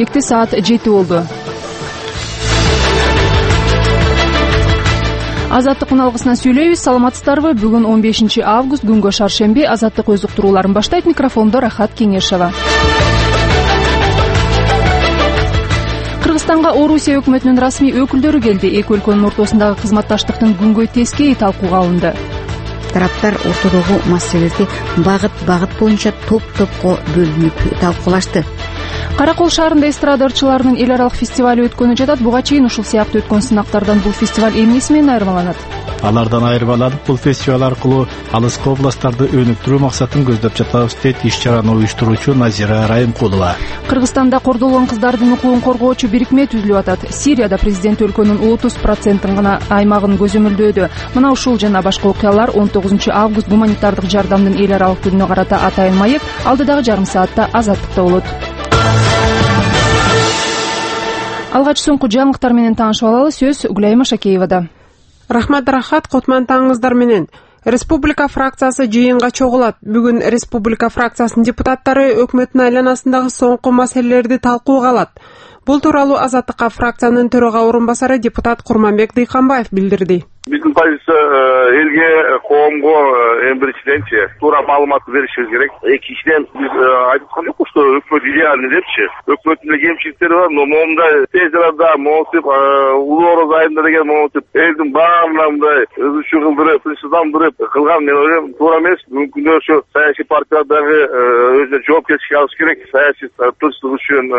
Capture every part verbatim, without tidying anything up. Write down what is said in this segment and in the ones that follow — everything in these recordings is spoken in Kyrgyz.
Кечки саат жети болду. Азаттык уналгысынан сүйлөйбүз. Саламатсыздарбы? Бүгүн он бешинчи август, күнгө шаршемби. Азаттык өз уктурууларын баштайт. Микрофондо Рахат Кеңешева. Кыргызстанга Орусия өкмөтүнүн расмий өкүлдөрү келди. Эки өлкөнүн ортосундагы кызматташтыктын күнгөй тескейи талкууга алынды. Тараптар ортодогу маселелерди багыт багыт боюнча топ-топко бөлүнүп талкуулашты. Каракол шаарында эстрада ырчыларынын эл аралык фестивали өткөнү жатат. Буга чейин ушул сыяктуу өткөн сынактардан бул фестиваль эмнеси менен айырмаланат? Алардан айырмаланып, бул фестиваль аркылуу алыскы областтарды өнүктүрүү максатын көздөп жатабыз дейт иш-чараны уюштуруучу Назира Райымкулова. Кыргызстанда кордолгон кыздардын укугун коргоочу бирикме түзүлүп атат. Сирияда президент өлкөнүн отуз процентин гана аймагын көзөмөлдөөдө. Мына ушул жана башка окуялар он тогузунчу август гуманитардык жардамдын эл аралык күнүнө карата атайын маек алдыдагы жарым саатта Азаттыкта болот. Алгач соңку жаңылыктар менен таанышып алалы. Сөз Гүлайым Ашакеевада. Рахмат Рахат, котман таңыңыздар менен. Республика фракциясы жыйынга чогулат. Бүгүн Республика фракциясынын депутаттары өкмөттүн айланасындагы соңку маселелерди талкууга алат. Бул тууралуу Азаттыкка фракциянын төрага орун басары депутат Курманбек Дыйканбаев билдирди. Биздин позиция элге, коомго эң биринчиденчи туура маалымат беришибиз керек. Экинчиден биз айткан жокпуз, что өкмөт идеальный депчи. Өкмөттүн да кемчиликтери бар, но моундай тез арада могутип, улуу ороз айында деген могутип, элдин баарына мындай ызычуу кылдырып, тынчсыздандырып кылган мен ойлойм туура эмес. Мүмкүн ошо саясий партиялардагы өзүнө жоопкерчилик алыш керек. Саясий тынчтык үчүн,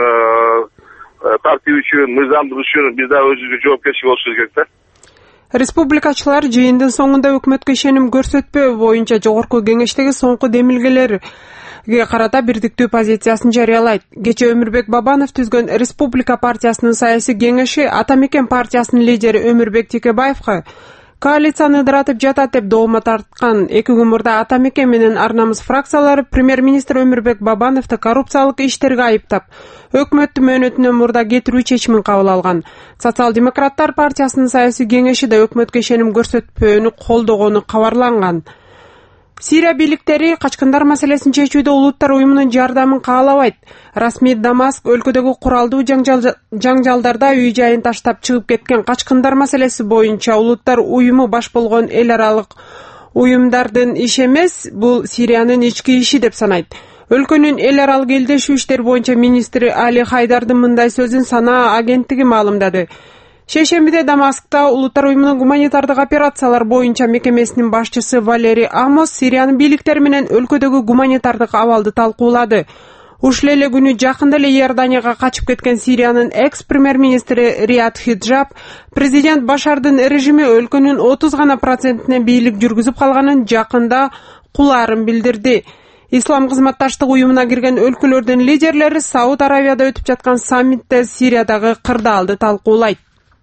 тартип үчүн, мыйзамдык үчүн биз да өзүбүзгө жоопкерчилик болушубуз керек да. Республикачылар жыйындын соңунда өкмөткө ишеним көрсөтпөө боюнча жогорку кеңештеги соңку демилгелерге карата бирдиктүү позициясын жарыялайт. Кечээ Өмүрбек Бабанов түзгөн Республика партиясынын саясий кеңеши Ата Мекен партиясынын лидери Өмүрбек Текебаевга коалицияны ыдыратып жатат деп доoma тарткан. Эки күн мурда Ата Мекен менен Ар Намыс фракциялары премьер-министр Өмүрбек Бабановду коррупциялык иштерге айыптап, өкмөттүн мөөнөтүнөн мурда кетирүү чечимин кабыл алган. Социал-демократтар партиясынын саясий кеңеши да өкмөткө ишеним көрсөтпөөнү колдогону кабарланган. Сирия бийликтери качкындар маселесин чечүүдө улуттар уюмунун жардамын каалабайт. Расмий Дамаск өлкөдөгү куралдуу жаңжалдарда үй жайын таштап чыгып кеткен качкындар маселеси боюнча улуттар уюму баш болгон эл аралык уюмдардын иши эмес, бул Сириянын ички иши деп санайт. Өлкөнүн эл аралык элдешүү иштер боюнча министри Али Хайдардын мындай сөзүн Санаа агенттиги маалымдады. Шейшембиде Дамаскта улуттар уюмунун гуманитардык операциялар боюнча мекемесинин башчысы Валерий Амос Сириянын бийликтери менен өлкөдөгү гуманитардык абалды талкуулады. Ушул эле күнү жакында эле Иорданияга качып кеткен Сириянын экс-премьер-министри Риад Хиджаб президент Башардын режими өлкөнүн отуз гана процентине бийлик жүргүзүп калганын жакында кулаарын билдирди. Ислам кызматташтык уюмуна кирген өлкөлөрдүн лидерлери Сауд Аравияда өтүп жаткан саммитте Сириядагы кырдаалды талкуулайт.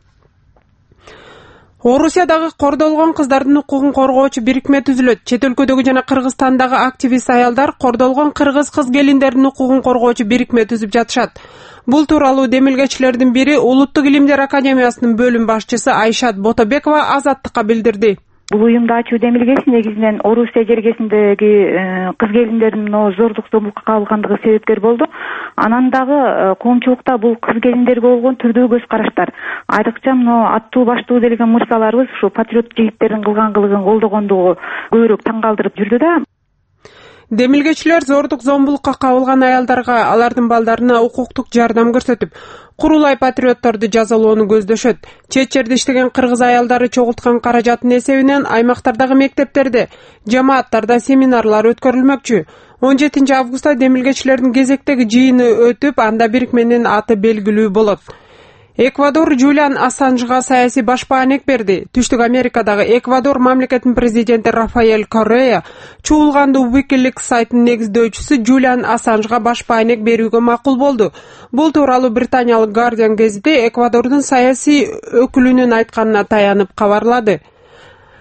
Орусиядагы кордолгон кыздардын укугун коргоочу бирикме түзүлөт. Чет өлкөдөгү жана Кыргызстандагы активист аялдар кордолгон кыргыз кыз келиндердин укугун коргоочу бирикме түзүп жатышат. Бул тууралуу демилгечилердин бири Улуттук илимдер академиясынын бөлүм башчысы Айшат Ботобекова Азаттыкка билдирди. Бул уюмду ачуу демилгеси негизинен Орусия жергесиндеги кыз келиндердин зордук зомбулукка кабылгандыгы себепкер болду. Анан дагы коомчулукта бул кыз келиндерге болгон түрдүү көз караштар, айрыкча мына аттуу баштуу делген мырзаларыбыз ушу патриот жигиттердин кылган кылыгын колдогондугу көбүрөөк таң калтырып жүрдү да. Демилгечилер зордук зомбулукка кабылган аялдарга, алардын балдарына укуктук жардам көрсөтүп, курулай патриотторду жазалоону көздөшөт. Чет жерде иштеген кыргыз аялдары чогулткан каражаттын эсебинен аймактардагы мектептерде, жамааттарда семинарлар өткөрүлмөкчү. он жетинчи августта демилгечилердин кезектеги жыйыны өтүп, анда бирикменин аты белгилүү болот. Эквадор Джулиан Ассанжга саясий башпаанек берди. Түштүк Америкадагы Эквадор мамлекетинин президенти Рафаэль Коррея чуулгандуу Wikileaks сайтынын негиздөөчүсү Джулиан Ассанжга башпаанек берүүгө макул болду. Бул тууралуу британиялык Guardian гезити Эквадордун саясий өкүлүнүн айтканына таянып кабарлады.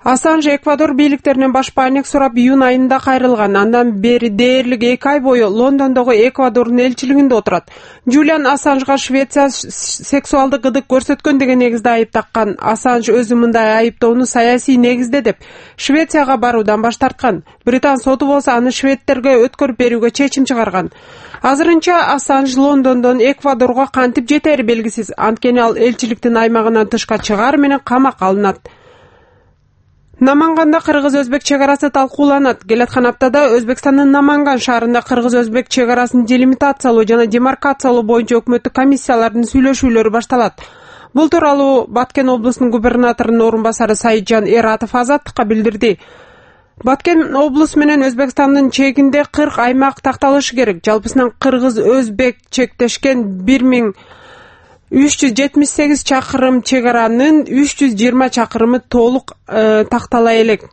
Ассанж Эквадор бийликтеринен баш баанек сурап июнь айында кайрылган. Андан бери дээрлик эки ай бою Лондондогу Эквадордун элчилигинде отурат. Джулиан Ассанжга Швеция сексуалдык ылдык көрсөткөн деген негизде айып таккан. Ассанж өзү мындай айыптоону саясий негизде деп Швецияга баруудан баш тарткан. Британ соту болсо аны шведтерге өткөрүп берүүгө чечим чыгарган. Азырынча Ассанж Лондондон Эквадорго кантип жетери белгисиз. Анткени ал элчиликтин аймагынан тышка чыгаар менен камакка алынат. Наманганда кыргыз-өзбек чек арасы талкууланат. Келаткан аптада Өзбекстандын Наманган шаарында кыргыз-өзбек чек арасын делимитациялоо жана демаркациялоо боюнча өкмөттүк комиссиялардын сүйлөшүүлөрү башталат. Бул тууралуу Баткен облусунун губернаторунун орун басары Сайытжан Эратов Азаттыкка билдирди. Баткен облусу менен Өзбекстандын чегинде кырк аймак такталышы керек. Жалпысынан кыргыз-өзбек чектешкен бир миң үч жүз жетимиш сегиз чакырым чек аранын үч жүз жыйырма чакырымы толук э, тактала элек.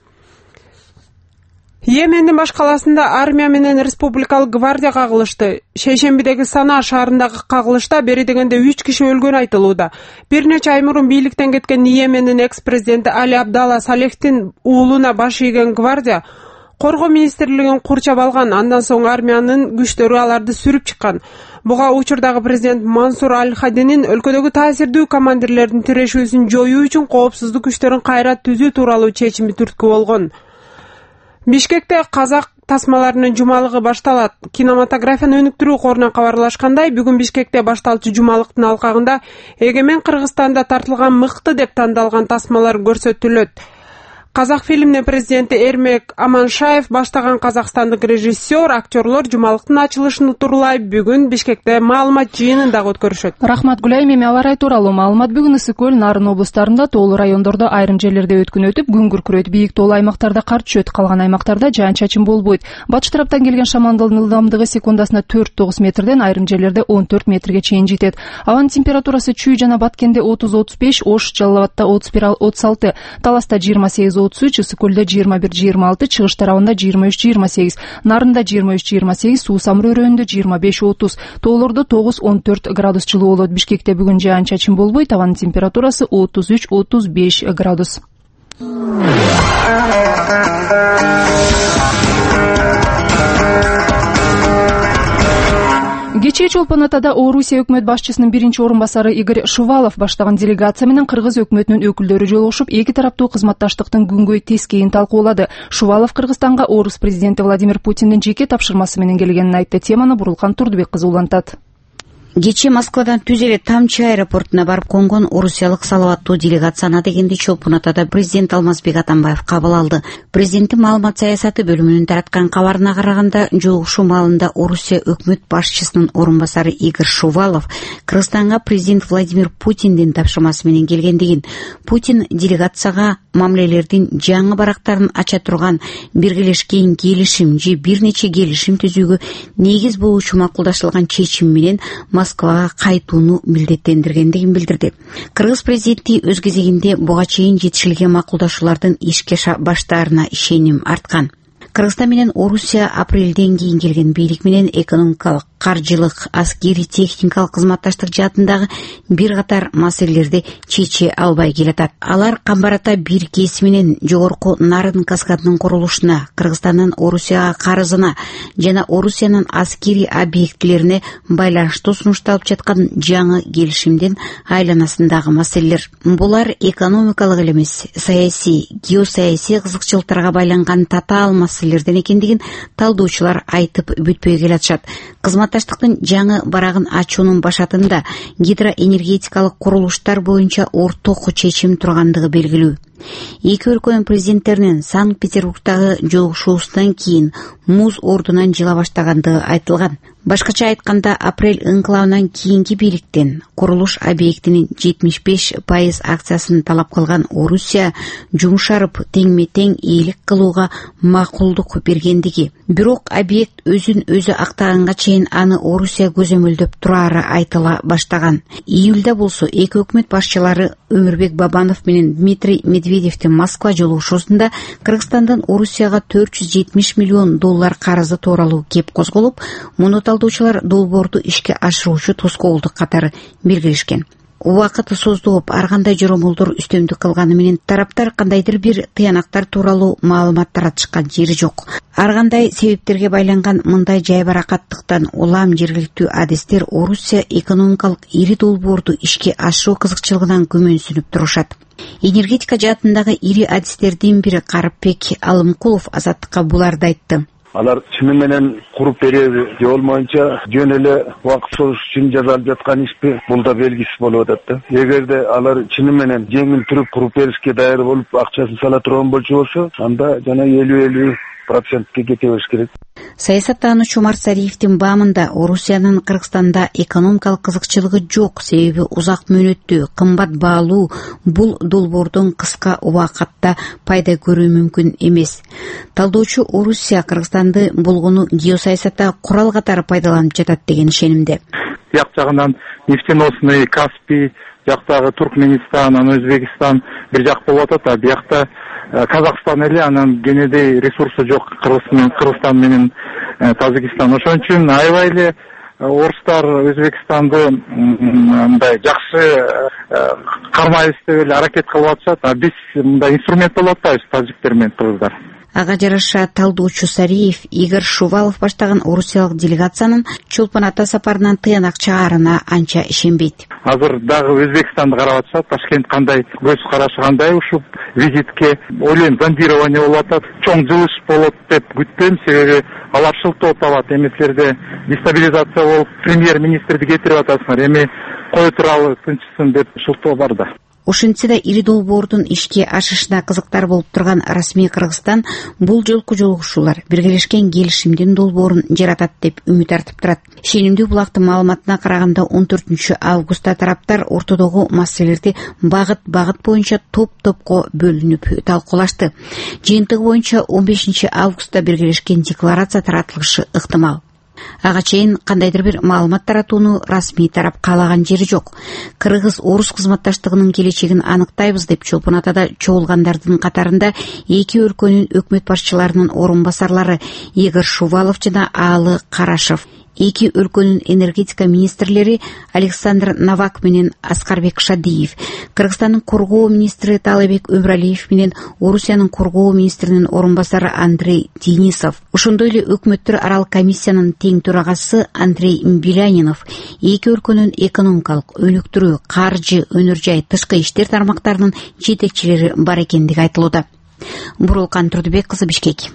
Йемендин баш каласында армия менен республикалык гвардия кагылышты. Шейшембидеги Сана шаарындагы кагылышта бери дегенде үч киши өлгөнү айтылууда. Бир нече ай мурун бийликтен кеткен Йемендин экс-президенти Али Абдалла Салехтин уулуна баш ийген гвардия Коргоо министрлигин курчап алган. Андан соң армиянын күчтөрү аларды сүрүп чыккан. Буга учурдагы президент Мансур Аль-Хадинин өлкөдөгү таасирдүү командирлердин тирешүүсүн жоюу үчүн коопсуздук күчтөрүн кайра түзүү тууралуу чечими түрткү болгон. Бишкекте казак тасмаларынын жумалыгы башталат. Кинематографияны өнүктүрүү корунан кабарлашкандай, бүгүн Бишкекте башталчу жумалыктын алкагында Эгемен Кыргызстанда тартылган мыкты деп тандалган тасмалар көрсөтүлөт. Казак фильминин президенти Эрмек Аманшаев баштаган казакстандык режиссер, актерлор жумалыктын ачылышын тууралай бүгүн Бишкекте маалымат жыйынын дагы өткөрүшөт. Рахмат Гүлайым, эми аба ырайы тууралуу маалымат бүгүн Ысык көл, Нарын облустарында, тоолуу райондордо айрым жерлерде өткүн өтүп, күн күркүрөйт. Бийик тоолуу аймактарда кар түшөт, калган аймактарда жаан-чачын болбойт. Батыш тараптан келген шамалдын ылдамдыгы секундасына төрт тогуз метрден айрым жерлерде он төрт метрге чейин жетет. Абанын температурасы Чүй жана Баткенде отуз отуз беш, Ош, Жалал Абадта отуз бир отуз алты, Таласта жыйырма сегиз отуз үч, Ысык көлдө жыйырма бир жыйырма алты, Чыгыш тарабында жыйырма үч жыйырма сегиз, Нарында жыйырма үч жыйырма сегиз, Суу Самыр өрөөнүндө жыйырма беш отуз, тоолордо тогуз он төрт градус жылуу болот. Бишкекте бүгүн жаан-чачын болбойт, абанын температурасы отуз үч отуз беш градус. Кечээ Чолпон Атада Орусия өкмөт башчысынын биринчи орун басары Игорь Шувалов баштаган делегация менен кыргыз өкмөтүнүн өкүлдөрү жолугушуп, эки тараптуу кызматташтыктын күнгөй тескейин талкуулады. Шувалов Кыргызстанга Орус президенти Владимир Путиндин жеке тапшырмасы менен келгенин айтты. Теманы Бурулкан Турдубек кызы улантат. Кечээ Москвадан түз эле Тамчы аэропортуна барып конгон орусиялык салаваттуу делегацияны дегенде Чолпон Атада президент Алмазбек Атамбаев кабыл алды. Президенттин маалымат саясаты бөлүмүнүн тараткан кабарына караганда, жолугушуу маалында Орусия өкмөт башчысынын орун басары Игорь Шувалов Кыргызстанга президент Владимир Путиндин тапшырмасы менен келгендигин, Путин делегацияга мамилелердин жаңы барактарын ача турган биргелешкен келишим же бир нече келишим түзүүгө негиз болуучу макулдашылган чечим менен Москвага кайтууну милдеттендиргендигин билдирди. Кыргыз президенти өз кезегинде буга чейин жетишилген макулдашуулардын ишке баштаарына ишеним арткан. Кыргызстан менен Орусия апрелден кийин келген бийлик менен экономикалык, каржылык, аскери, техникалык кызматташтык жаатындагы бир катар маселелерди чече албай келатат. Алар Камбарата бир кеси менен жогорку Нарын каскадынын курулушуна, Кыргызстандын Орусияга карызына жана Орусиянын аскери объектилерине байланыштуу сунушталып жаткан жаңы келишимдин айланасындагы маселелер. Булар экономикалык эле эмес, саясий, геосаясий кызыкчылыктарга байланган татаал маселелерден экендигин талдоочулар айтып бүтпөй келатышат. Кызматташтыктын жаңы барагын ачуунун башатында гидроэнергетикалык курулуштар боюнча орток чечим тургандыгы белгилүү. Эки өлкөнүн президенттеринин Санкт-Петербургдагы жолугушуусунан кийин муз ордунан жыла баштагандыгы айтылган. Башкача айтканда, апрель инкылабынан кийинки бийликтен курулуш объектинин жетимиш беш пайыз акциясын талап кылган Орусия жумшарып теңме-тең ээлик кылууга макулдук бергендиги, бирок объект өзүн өзү актаганга чейин аны Орусия көзөмөлдөп турары айтыла баштаган. Июлда болсо эки өкмөт башчылары Өмүрбек Бабанов менен Дмитрий Медведевдин Москва жолугушуусунда Кыргызстандан Орусияга төрт жүз жетимиш миллион доллар карызы тууралуу кеп козголуп, муну талдоочулар долбоорду ишке ашыруучу тоскоолдук катары белгилешкен. убакыт созулуп ар кандай жоромолдор үстөмдүк кылганы менен тараптар кандайдыр бир тыянактар тууралуу маалымат таратышкан жери жок. Ар кандай себептерге байланган мындай жайбаракаттыктан улам жергиликтүү адистер Орусия экономикалык ири долбоорду ишке ашыруу кызыкчылыгынан күмөнсүнүп турушат. Энергетика жаатындагы ири адистердин бири Карыпбек Алымкулов Азаттыкка буларды айтты. Алар чыны менен куруп береби же болмоюнча жөн эле убакыт созуш үчүн жасалып жаткан ишпи, бул да белгисиз болуп атат да. Эгерде алар чыны менен жеңил туруп куруп беришке даяр болуп акчасын сала турган болчу болсо, анда жана элүү элүү процентке кете бериш керек. Саясаттануучу Умар Сариевдин баамында Орусиянын Кыргызстанда экономикалык кызыкчылыгы жок, себеби узак мөөнөттүү, кымбат баалуу бул долбоордон кыска убакытта пайда көрүү мүмкүн эмес. Талдоочу Орусия Кыргызстанды болгону геосаясатта курал катары пайдаланып жатат деген ишенимде. Як жагынан нефтеносный, Каспий, жактагы Туркменистан, анан Өзбекстан бир жак болуп атат, а биякта Казакстан эле, анан кенедей ресурсу жок Кыргызстан менен Тажикстан. Ошон үчүн аябай эле орустар Өзбекстанды мындай жакшы кармайбыз деп эле аракет кылып атышат, а биз мындай инструмент болуп атпайбыз тажиктер менен кыргыздар. Ага жараша талдоочу Сариев Игорь Шувалов баштаган орусиялык делегациянын Чолпон Ата сапарынан тыянак чыгаарына анча ишенбейт. Азыр дагы Өзбекстанды карап атышат, Ташкент кандай көз карашы кандай ушул визитке. Ойлойм, зондирование болуп атат, чоң жылыш болот деп күттүм, себеби алар шылтоо табат. Эмеселерде дестабилизация болуп, премьер-министрди кетирип атасыңар, эми кое туралы тынчысын деп шылтоо бар да. Ошентсе да ири долбоордун ишке ашышына кызыктар болуп турган расмий Кыргызстан бул жолку жолугушуулар биргелешкен келишимдин долбоорун жаратат деп үмүт артып турат. Ишенимдүү булактын маалыматына караганда он төртүнчү августта тараптар ортодогу маселелерди багыт багыт боюнча топ-топко бөлүнүп талкуулашты. Жыйынтыгы боюнча он бешинчи августта биргелешкен декларация таратылышы ыктымал. Ага чейин кандайдыр бир маалымат таратууну расмий тарап каалаган жери жок. Кыргыз-орус кызматташтыгынын келечегин аныктайбыз деп Чолпон Атада чогулгандардын катарында эки өлкөнүн өкмөт башчыларынын орун басарлары Игорь Шувалов жана Аалы Карашев, эки өлкөнүн энергетика министрлери Александр Новак менен Аскарбек Шадиев, Кыргызстандын коргоо министри Таалайбек Өмүралиев менен Орусиянын коргоо министринин орун басары Андрей Денисов, ошондой эле өкмөттөр аралык комиссиянын тең төрагасы Андрей Билянинов, эки өлкөнүн экономикалык, өнүктүрүү, каржы, өнөр жай, тышкы иштер тармактарынын жетекчилери бар экендиги айтылууда. Бурулкан Турдубек кызы, Бишкек.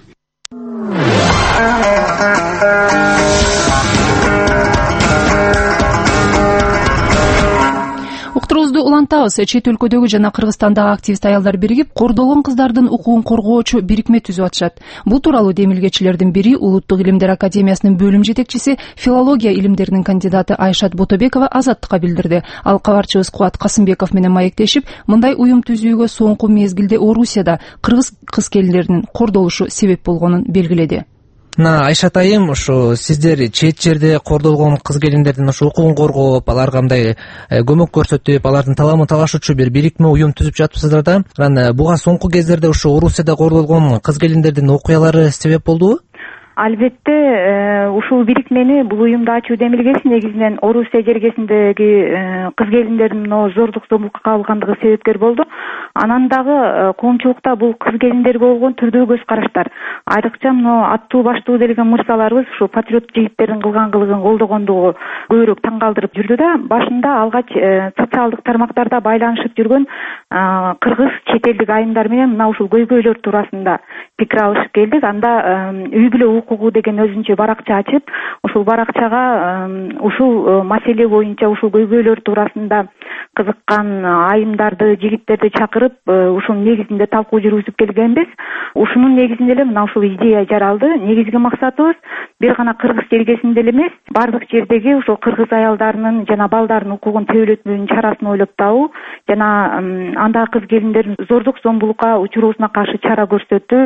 Уктуруубузду улантабыз. Чет өлкөдөгү жана Кыргызстандагы активист аялдар биригип, кордолгон кыздардын укугун коргоочу бирикме түзүп атышат. Бул тууралуу демилгечилердин бири Улуттук илимдер академиясынын бөлүм жетекчиси, филология илимдеринин кандидаты Айшат Ботобекова Азаттыкка билдирди. Ал кабарчыбыз Кубат Касымбеков менен маектешип, мындай уюм түзүүгө соңку мезгилде Орусияда кыргыз кыз келиндеринин кордолушу себеп болгонун белгиледи. Мына Айшат айым, ушу сиздер чет жерде кордолгон кыз келиндердин ушу укугун коргоп, аларга мындай көмөк көрсөтүп, алардын таламын талашуучу бир бирикме уюм түзүп жатыпсыздар да. Анан буга соңку кездерде ушу Орусияда кордолгон кыз келиндердин окуялары себеп болдубу? Албетте, ушул бирикмени, бул уюмду ачуу демилгеси негизинен Орусия жергесиндеги кыз келиндердин зордук зомбулукка кабылгандыгы себепкер болду. Анан дагы коомчулукта бул кыз келиндерге болгон түрдүү көз караштар, айрыкча мына аттуу баштуу делген мырзаларыбыз ушу патриот жигиттердин кылган кылыгын колдогондугу көбүрөөк таң калтырып жүрдү да. Башында алгач социалдык тармактарда байланышып жүргөн кыргыз чет элдик айымдар менен мына ушул көйгөйлөр туурасында пикир алышып келдик. Анда үй бүлө укугу деген өзүнчө баракча ачып, ушул баракчага ушул маселе боюнча, ушул көйгөйлөр туурасында кызыккан айымдарды, жигиттерди чакырып, ушунун негизинде талкуу жүргүзүп келгенбиз. Ушунун негизинде эле мына ушул идея жаралды. Негизги максатыбыз бир гана кыргыз жергесинде эле эмес, бардык жердеги ушул кыргыз аялдарынын жана балдардын укугун тебелетүүнүн чарасын ойлоп табуу жана андагы кыз келиндердин зордук зомбулукка учуруусуна каршы чара көрсөтүү,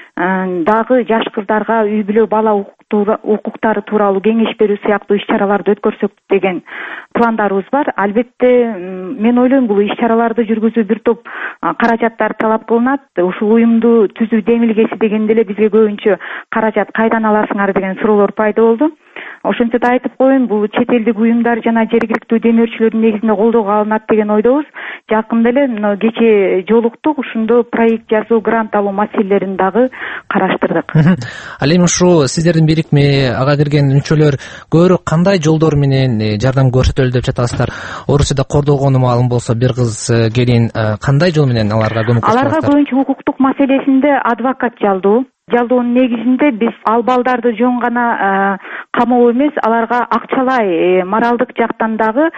дагы жаш кыздарга үй бүлө бала укуктары тууралуу кеңеш берүү сыяктуу иш-чараларды өткөрсөк деген пландарыбыз бар. Албетте, мен ойлойм, бул иш-чараларды жүргүзүү бир топ каражаттар талап кылынат. Ушул уюмду түзүү демилгеси дегенде эле бизге көбүнчө каражат кайдан аласыңар деген суроолор пайда болду. Ошентсе да айтып коеюн, бул чет элдик уюмдар жана жергиликтүү демөөрчүлөрдүн негизинде колдоого алынат деген ойдобуз. Жакында эле мына кече жолуктук, ушундо проект жазуу, грант алуу маселелерин дагы караштырдык. Ал эми ушу сиздердин бирикме, ага кирген мүчөлөр көбүрөөк кандай жолдор менен жардам көрсөтөлү деп жатасыздар? Орусияда кордолгону маалым болсо, бир кыз келин кандай жол менен аларга көмөк көрсөтөсүздөр? Аларга көбүнчө укуктук маселесинде адвокат жалдоо. Жалдоонун негизинде биз ал балдарды жөн гана камоо эмес, аларга акчалай, моралдык жактан дагы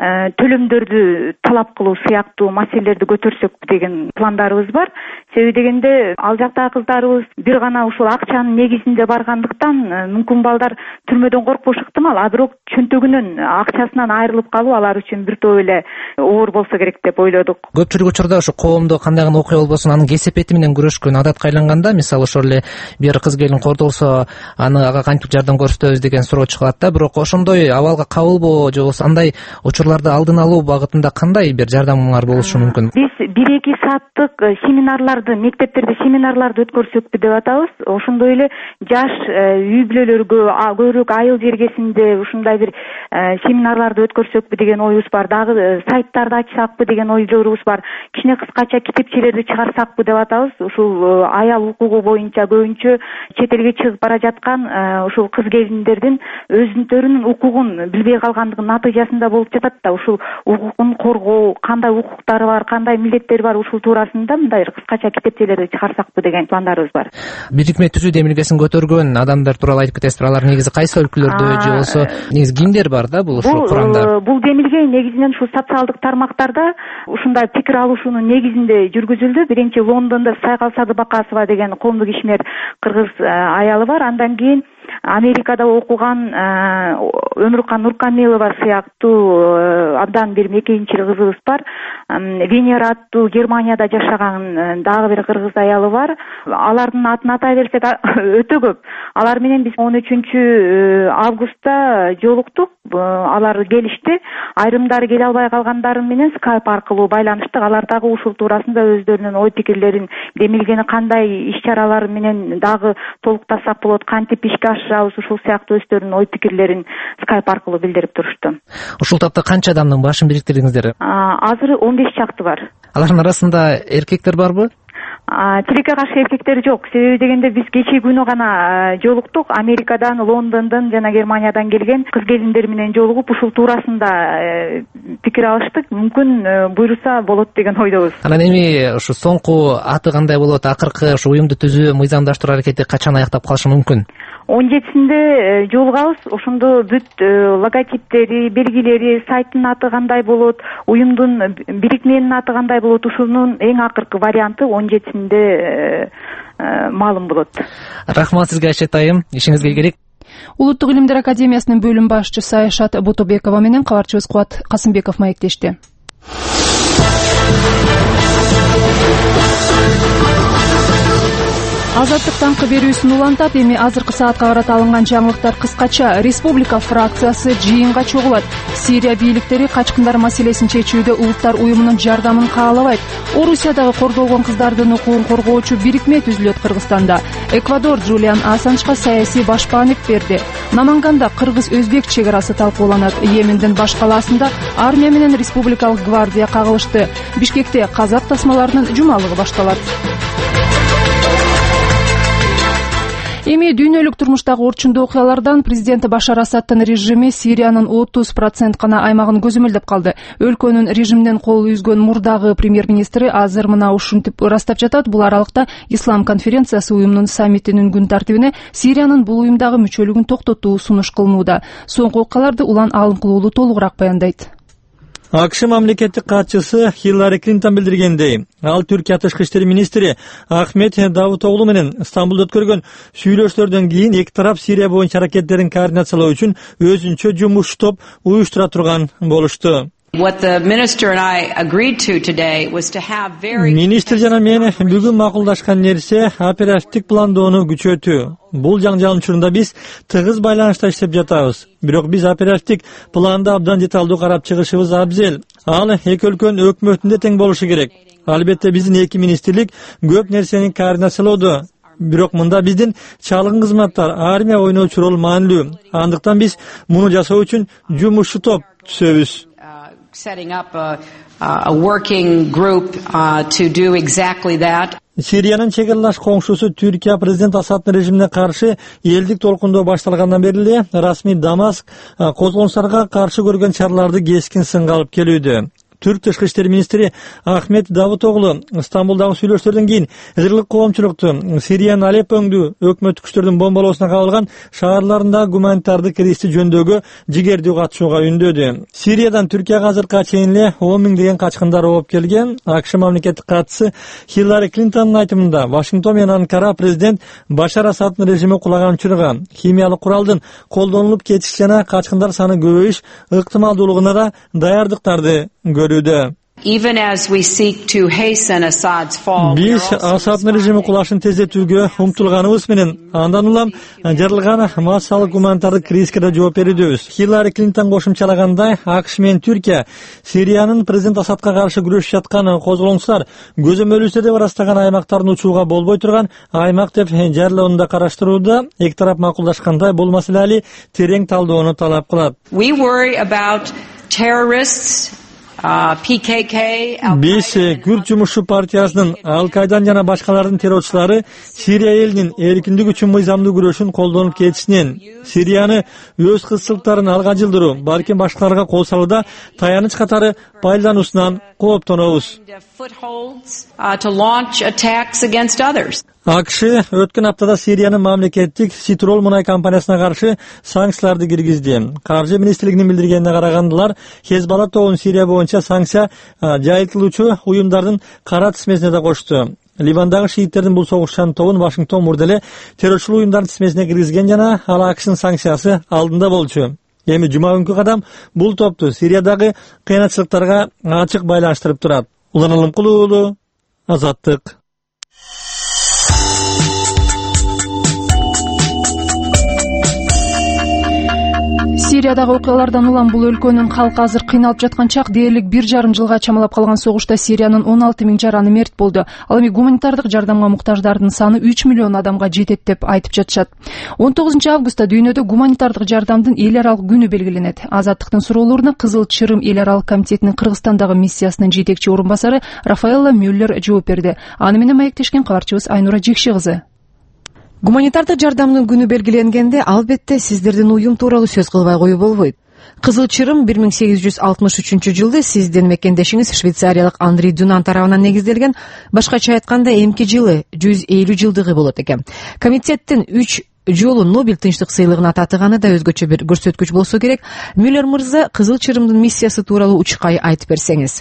төлөмдөрдү талап кылуу сыяктуу маселелерди көтөрсөк деген пландарыбыз бар. Себеби дегенде ал жактагы кыздарыбыз бир гана ушул акчанын негизинде баргандыктан мүмкүн балдар түрмөдөн коркпош ыктымал, а бирок чөнтөгүнөн, акчасынан айрылып калуу алар үчүн бир топ эле оор болсо керек деп ойлодук. Көпчүлүк учурда ушу коомдо кандай гана окуя болбосун, анын кесепети менен күрөшкөн адатка айланганда, мисалы ошол эле бир кыз келин кордолсо, аны ага кантип жардам көрсөтөбүз деген суроо чыгат да. Бирок ошондой абалга кабылбоо же болбосо андай учурларды алдын алуу багытында кандай бир жардамыңар болушу мүмкүн? Биз бир эки сааттык семинарларды, мектептерде семинарларды өткөрсөкпү деп атабыз. Ошондой эле жаш үй бүлөлөргө, көбүрөөк айыл жергесинде ушундай бир семинарларды өткөрсөкпү деген оюбуз бар. Дагы сайттарды ачсакпы деген ойлорубуз бар. Кичине кыскача китепчелерди чыгарсакпы деп атабыз. Ушул аял укугу боюнча көбүнчө чет элге чыгып бара жаткан ушул кыз келиндердин өзүнүн укугун билбей калгандыгынын натыйжасында болуп жатат да. Ушул укугун коргоо, кандай укуктары бар, кандай милдеттери бар, ушул туурасында мындай кыскача китепчелерди чыгарсакпы деген пландарыбыз бар. Бирикме түзүү демилгесин көтөргөн адамдар тууралуу айтып кетесиздер. Алар негизи кайсы өлкөлөрдө же болсо негизи кимдер бар да бул ушул курамда? Бул демилге негизинен ушул социалдык тармактарда ушундай пикир алышуунун негизинде жүргүзүлдү. Биринчи Лондондо Сайгал Садыбакасова деген коомдук ишмер кыргыз аялы бар. Андан кийин Америкада окуган Өмүркан Нуркамилова сыяктуу абдан бир мекенчил кызыбыз бар. Венера аттуу Германияда жашаган дагы бир кыргыз аялы бар. Алардын атын атай берсек өтө көп. Алар менен биз он үчүнчү августта жолуктук. Алар келишти. Айрымдары келе албай калгандары менен скайп аркылуу байланыштык. Алар дагы ушул туурасында өздөрүнүн ой пикирлерин, демилгени кандай иш чаралары менен дагы толуктасак болот, кантип ишке ашырабыз, ушул сыяктуу өздөрүнүн ой пикирлерин скайп аркылуу билдирип турушту. Ушул тапта канча адамдын башын бириктирдиңиздер? Азыр он беш чакты бар. Алардын арасында эркектер барбы? Тилекке каршы эркектер жок. Себеби дегенде биз кечээ күнү гана жолуктук. Америкадан, Лондондон жана Германиядан келген кыз келиндер менен жолугуп ушул туурасында пикир алыштык. Мүмкүн буйруса болот деген ойдобуз. Анан эми ушу соңку аты кандай болот? Акыркы ушу уюмду түзүү, мыйзамдаштыруу аракети качан аяктап калышы мүмкүн? он жетисинде жолугабыз. Ошондо бүт логотиптери, белгилери, сайттын аты кандай болот, уюмдун, бирикменин аты кандай болот, ушунун эң акыркы варианты он жетисинде маалым болот. Рахмат сизге Айшет айым, ишиңизге ийгилик. Улуттук илимдер академиясынын бөлүм башчысы Айшат Бутобекова менен кабарчыбыз Кубат Касымбеков маектешти. Азаттык таңкы берүүсүн улантат. Эми азыркы саатка карата алынган жаңылыктар кыскача. Республика фракциясы жыйынга чогулат. Сирия бийликтери качкындар маселесин чечүүдө улуттар уюмунун жардамын каалабайт. Орусиядагы кордолгон кыздардын укугун коргоочу бирикме түзүлөт Кыргызстанда. Эквадор Джулиан Ассанжга саясий башпаандык берди. Наманганда кыргыз-өзбек чек арасы талкууланат. Йемендин баш калаасында армия менен республикалык гвардия кагылышты. Бишкекте казак тасмаларынын жумалыгы башталат. Эми дүйнөлүк турмуштагы орчундуу окуялардан президент Башар Асадтын режими Сириянын отуз процент гана аймагын көзөмөлдөп калды. Өлкөнүн режимден кол үзгөн мурдагы премьер-министри азыр мына ушинтип ырастап жатат. Бул аралыкта Ислам конференциясы уюмунун саммитинин күн тартибине Сириянын бул уюмдагы мүчөлүгүн токтотуу сунуш кылынууда. Соңку окуяларды Улан Алымкулуулу толугураак баяндайт. АКШ мамлекеттик катчысы Хиллари Клинтон билдиргендей, ал Түркия тышкы иштер министри Ахмет Давутоглу менен Стамбулда өткөргөн сүйлөшүүлөрдөн кийин эки тарап Сирия боюнча аракеттерин координациялоо үчүн өзүнчө жумуш топ уюштура турган болушту. Министр жана мен бүгүн макулдашкан нерсе оперативдик пландоону күчөтүү. Бул жаңжал учурунда биз тыгыз байланышта иштеп жатабыз. Бирок биз оперативдик планды абдан деталдуу карап чыгышыбыз абзел. Ал эки өлкөнүн өкмөтүндө тең болушу керек. Албетте биздин эки министрлик көп нерсени координациялоодо. Бирок мында биздин чалгын кызматтар, армия ойночу рол маанилүү. Андыктан биз муну жасоо үчүн жумушчу топ түзөбүз. Setting up a, a working group uh, to do exactly that. Сириянын чегарлаш коңшусу Түркия президент Асаддын режимине каршы элдик толкундоо башталгандан бери эле расмий Дамаск козголуштарга каршы көргөн чараларды кескин сынга алып келүүдө. Түрк тышкы иштер министри Ахмет Давутоглу Стамбулдагы сүйлөшүүлөрдөн кийин ыйырлык коомчулукту Сириянын Алепп өңдүү өкмөттүк күчтөрдүн бомбалоосуна кабылган шаарларында гуманитардык кризисти жөндөөгө жигердүү катышууга үндөдү. Сириядан Түркияга азыркыга чейин эле он миңдеген качкындар ооп келген. АКШ мамлекеттик катчысы Хиллари Клинтондун айтымында Вашингтон менен Анкара президент Башар Асаддын режими кулаган учурга химиялык куралдын колдонулуп кетиш жана качкындар саны көбөйүш ыктымалдуулугуна да даярдыктарды көрүүдө. Even as we seek to hasten Assad's fall, биз Асаддын режими кулашын тездетүүгө умтулганыбыз менен андан улам жарылган массалык гуманитардык кризиске да жооп берүүдөбүз. Хиллари Клинтон кошумчалагандай, АКШ менен Түркия Сириянын президент Асадка каршы күрөшүп жаткан козголоңчулар көзөмөлүсү деп ырастаган аймактарын учууга болбой турган аймак деп жарыялоону да караштырууда. Эки тарап макулдашкандай бул маселе али терең талдоону талап кылат. We worry about terrorists. Биз Күрд жумушчу партиясынын, Ал-Кайдан жана башкалардын террорчулары Сирия элинин эркиндик үчүн мыйзамдуу күрөшүн колдонуп кетишинен, Сирияны өз кызчылыктарын алга жылдыруу, балким башкаларга кол салууда таяныч катары пайдалануусунан кооптонобуз. АКШ өткөн аптада Сириянын мамлекеттик Ситрол мунай компаниясына каршы санкцияларды киргизди. Каржы министрлигинин билдиргенине караганда, Хезбалла тобун Сирия боюнча санкция жайылтылуучу уюмдардын кара тизмесине да кошту. Ливандагы шииттердин бул согушчан тобун Вашингтон мурделе террорчулук уюмдардын тизмесине киргизген жана ал АКШнын санкциясы алдында болчу. Эми жума күнкү кадам бул топту Сириядагы кыйынчылыктарга ачык байланыштырып турат. Улан Алымкулуу, Азаттык. Сириядагы окуялардан улам бул өлкөнүн калкы азыр кыйналып жаткан чак дээрлик бир жарым жылга чамалап калган согушта Сириянын он алты миң жараны мерт болду. Ал эми гуманитардык жардамга муктаждардын саны үч миллион адамга жетет деп айтып жатышат. он тогузунчу августта дүйнөдө гуманитардык жардамдын эл аралык күнү белгиленет. Азаттыктын суроолоруна Кызыл Чырым эл аралык комитетинин Кыргызстандагы миссиясынын жетекчи орун басары Рафаэлла Мюллер жооп берди. Аны менен маектешкен кабарчыбыз Айнура Жекши кызы. Гуманитардык жардамдын күнү белгиленгенде албетте сиздердин уюм тууралуу сөз кылбай коюу болбойт. Кызыл Чырым бир миң сегиз жүз алтымыш үчүнчү жылы сиздин мекендешиңиз швейцариялык Андрей Дюнан тарабынан негизделген, башкача айтканда эмки жылы жүз элүү жылдыгы болот экен. Комитеттин үч жолу Нобель тынчтык сыйлыгына татыганы да өзгөчө бир көрсөткүч болсо керек. Мюллер мырза Кызыл Чырымдын миссиясы тууралуу учкай айтып берсеңиз.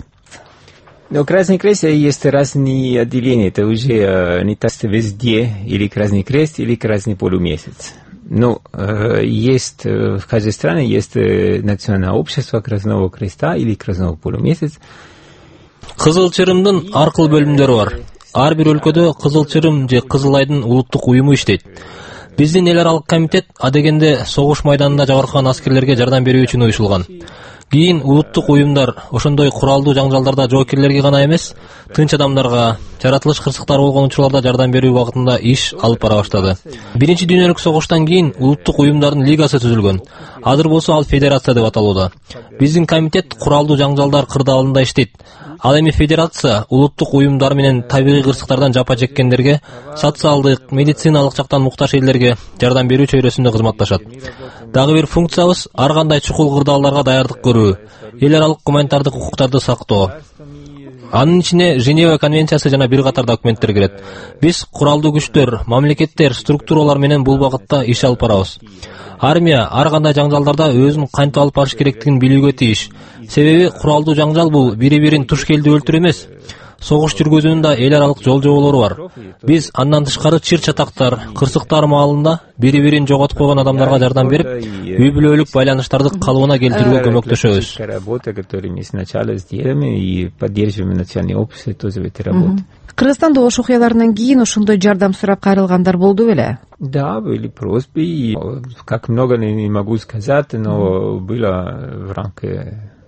Но Красный Крест есть разные отделения, это уже не так везде, или Красный Крест, или Красный полумесяц. Но э, есть в каждой стране есть национальное общество Красного Креста или Красного полумесяца. Кызыл Чырымдын ар кыл бөлүмдөрү бар. Ар бир өлкөдө Кызыл Чырым же Кызыл Айдын улуттук уюму иштейт. Биздин эл аралык комитет адегенде согуш майданында жабыркаган аскерлерге жардам берүү үчүн уюшулган. Кийин улуттук уюмдар ошондой куралдуу жаңжалдарда жоокерлерге гана эмес, тынч адамдарга, жаратылыш кырсыктары болгон учурларда жардам берүү багытында иш алып бара баштады. Биринчи дүйнөлүк согуштан кийин улуттук уюмдардын лигасы түзүлгөн. Азыр болсо ал федерация деп аталууда. Биздин комитет куралдуу жаңжалдар кырдаалында иштейт. Ал эми федерация улуттук уюмдар менен табигый кырсыктардан жапа чеккендерге, социалдык, медициналык жактан муктаж элдерге жардам берүү чөйрөсүндө кызматташат. Дагы бир функциябыз ар кандай чукул кырдаалдарга даярдык көрүү, эл аралык гуманитардык укуктарды сактоо. Анын ичине Женева конвенциясы жана бир катар документтер кирет. Биз куралдуу күчтөр, мамлекеттер, структуралар менен бул багытта иш алып барабыз. Армия ар кандай жаңжалдарда өзүн кантип алып барыш керектигин билүүгө тийиш. Себеби куралдуу жаңжал бул бири-бирин туш келди өлтүрүү эмес. Согуш жүргүзүүнүн да эл аралык жол жоболору бар. Биз андан тышкары чыр-чатактар, кырсыктар маалында бири-бирин жоготуп койгон адамдарга жардам берип, үй бүлөлүк байланыштарды калыбына келтирүүгө көмөктөшөбүз. Кыргызстанда ош окуяларынан кийин ошондой жардам сурап кайрылгандар болду беле? Да, были просьбы, как много не могу сказать, но было в рамках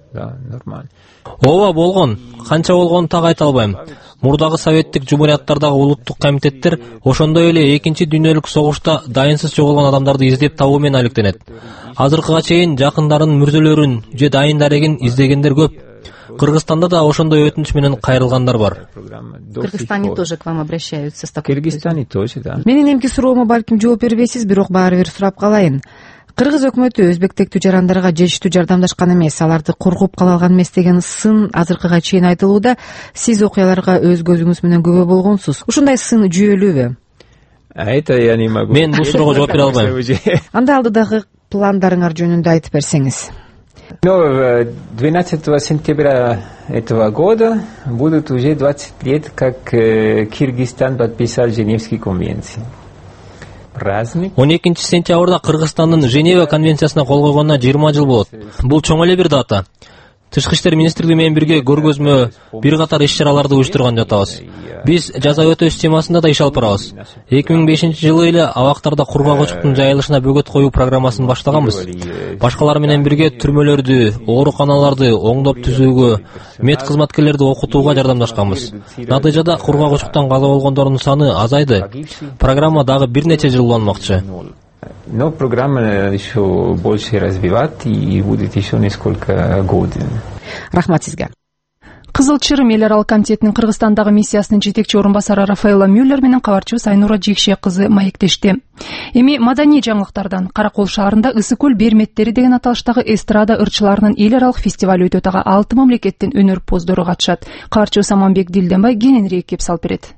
да, нормально. ооба болгон, канча болгонун так айта албайм. Мурдагы советтик жумурияттардагы улуттук комитеттер ошондой эле экинчи дүйнөлүк согушта дайынсыз жоголгон адамдарды издеп табуу менен алектенет. Азыркыга чейин жакындарынын мүрзөлөрүн же дайын дарегин издегендер көп. Кыргызстанда да ошондой өтүнүч менен кайрылгандар бар. В Кыргызстане тоже к вам обращаются с такой. В Кыргызстане тоже, да. Менин эмки суроомо балким жооп бербейсиз, бирок баары бир сурап калайын. Кыргыз өкмөтү өзбек тектүү жарандарга жетиштүү жардамдашкан эмес, аларды коргоп кала алган эмес деген сын азыркыга чейин айтылууда. Сиз окуяларга өз көзүңүз менен күбө болгонсуз. Ушундай сын жүйөлүүбү? Это я не могу. Мен бул суроого жооп бере албайм. Анда алдыдагы пландарыңар жөнүндө айтып берсеңиз. Но двенадцатого сентября этого года будут уже двадцать лет, как Кыргызстан подписал Женевские конвенции. Праздник. он экинчи сентябрда Кыргызстандын Женева конвенциясына кол койгонуна жыйырма жыл болот. Бул чоң эле бир дата. Тышкы иштер министрлиги менен бирге көргөзмө, бир катар иш-чараларды уюштурган жатабыз. Биз жаза өтөш темасында да иш алып барабыз. эки миң бешинчи жылы эле абактарда кургак очуктун жайылышына бөгөт коюу программасын баштаганбыз. Башкалар менен бирге түрмөлөрдү, ооруканаларды оңдоп түзүүгө, мед кызматкерлерди окутууга жардамдашканбыз. Натыйжада кургак очуктан каза болгондордун саны азайды. Программа дагы бир нече жыл уланмакчы. Но программа еще больше развивать и будет еще несколько год. Рахмат сизге. Кызыл Чырым эл аралык комитетинин Кыргызстандагы миссиясынын жетекчи орун басары Рафаэла Мюллер менен кабарчыбыз Айнура Жекше кызы маектешти. Эми маданий жаңылыктардан Каракол шаарында Ысык көл берметтери деген аталыштагы эстрада ырчыларынын эл аралык фестиваль өтөт. Ага алты мамлекеттин өнөрпоздору катышат. Кабарчыбыз Аманбек Дилденбай кененирээк кеп салып берет.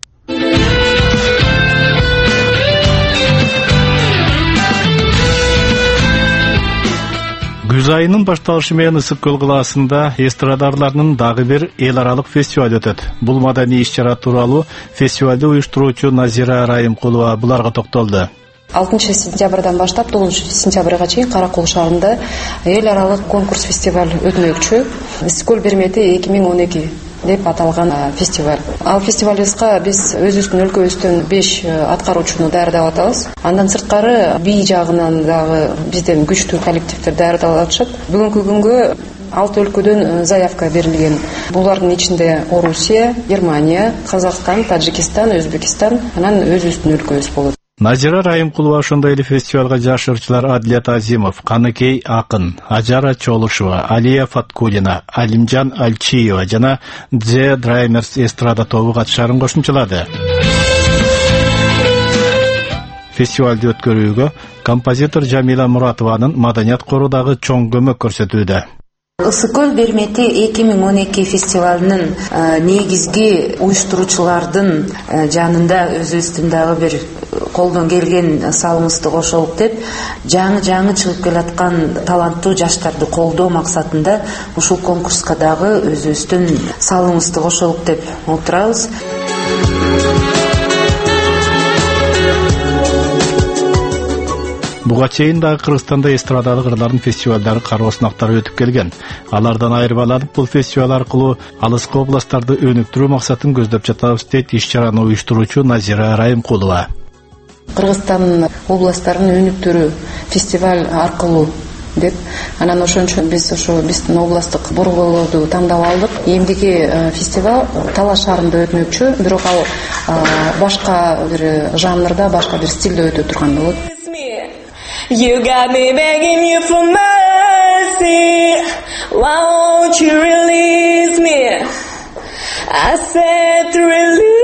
Күз айынын башталышы менен Ысык көл калаасында эстрадарларынын дагы бир эл аралык фестиваль өтөт. Бул маданий иш-чара тууралуу фестивалды уюштуруучу Назира Райымкулова буларга токтолду. алтынчы сентябрдан баштап тогузунчу сентябрга чейин Каракол шаарында эл аралык конкурс фестиваль өтмөкчү. Ысык көл бермети эки миң он эки деп аталган фестиваль. Ал фестивалыбызга биз өзүбүздүн өлкөбүздөн беш аткаруучуну даярдап атабыз. Андан сырткары бий жагынан дагы бизден күчтүү коллективдер даярдалып атышат. Бүгүнкү күнгө алты өлкөдөн заявка берилген. Булардын ичинде Орусия, Германия, Казакстан, Таджикистан, Өзбекстан, анан өзүбүздүн өлкөбүз болот. Назира Райымкулова ошондой эле фестивалга жаш ырчылар Адлият Азимов, Каныкей Акын, Ажара Чолушева, Алия Фаткулина, Алимжан Альчиева жана The Dreamers эстрада тобу катышарын кошумчалады. Фестивалды өткөрүүгө композитор Жамила Муратованын маданият корудагы чоң көмөк көрсөтүүдө. Ысык көл бермети эки миң он эки фестивалынын негизги уюштуруучулардын жанында өзүбүздүн дагы бир колдон келген салымыбызды кошолук деп, жаңы-жаңы чыгып келаткан таланттуу жаштарды колдоо максатында ушул конкурска дагы өзүбүздүн салымыбызды кошолук деп отурабыз. Буга чейин дагы Кыргызстанда эстрадалык ырлардын фестивалдары кароо сынактары өтүп келген. Алардан айырмаланып, бул фестиваль аркылуу алыскы областтарды өнүктүрүү максатын көздөп жатабыз дейт иш-чараны уюштуруучу Назира Райымкулова. Кыргызстан областтарын өнүктүрүү фестиваль аркылуу деп, анан ошон үчүн биз ошо биздин областтык борборлорду тандап алдык. Эмдиги фестиваль Талаш шаарында өтмөкчү, бирок ал башка бир жанрда, башка бир стилде өтө турган болот. You got me begging you for mercy. Why won't you release me? I said release.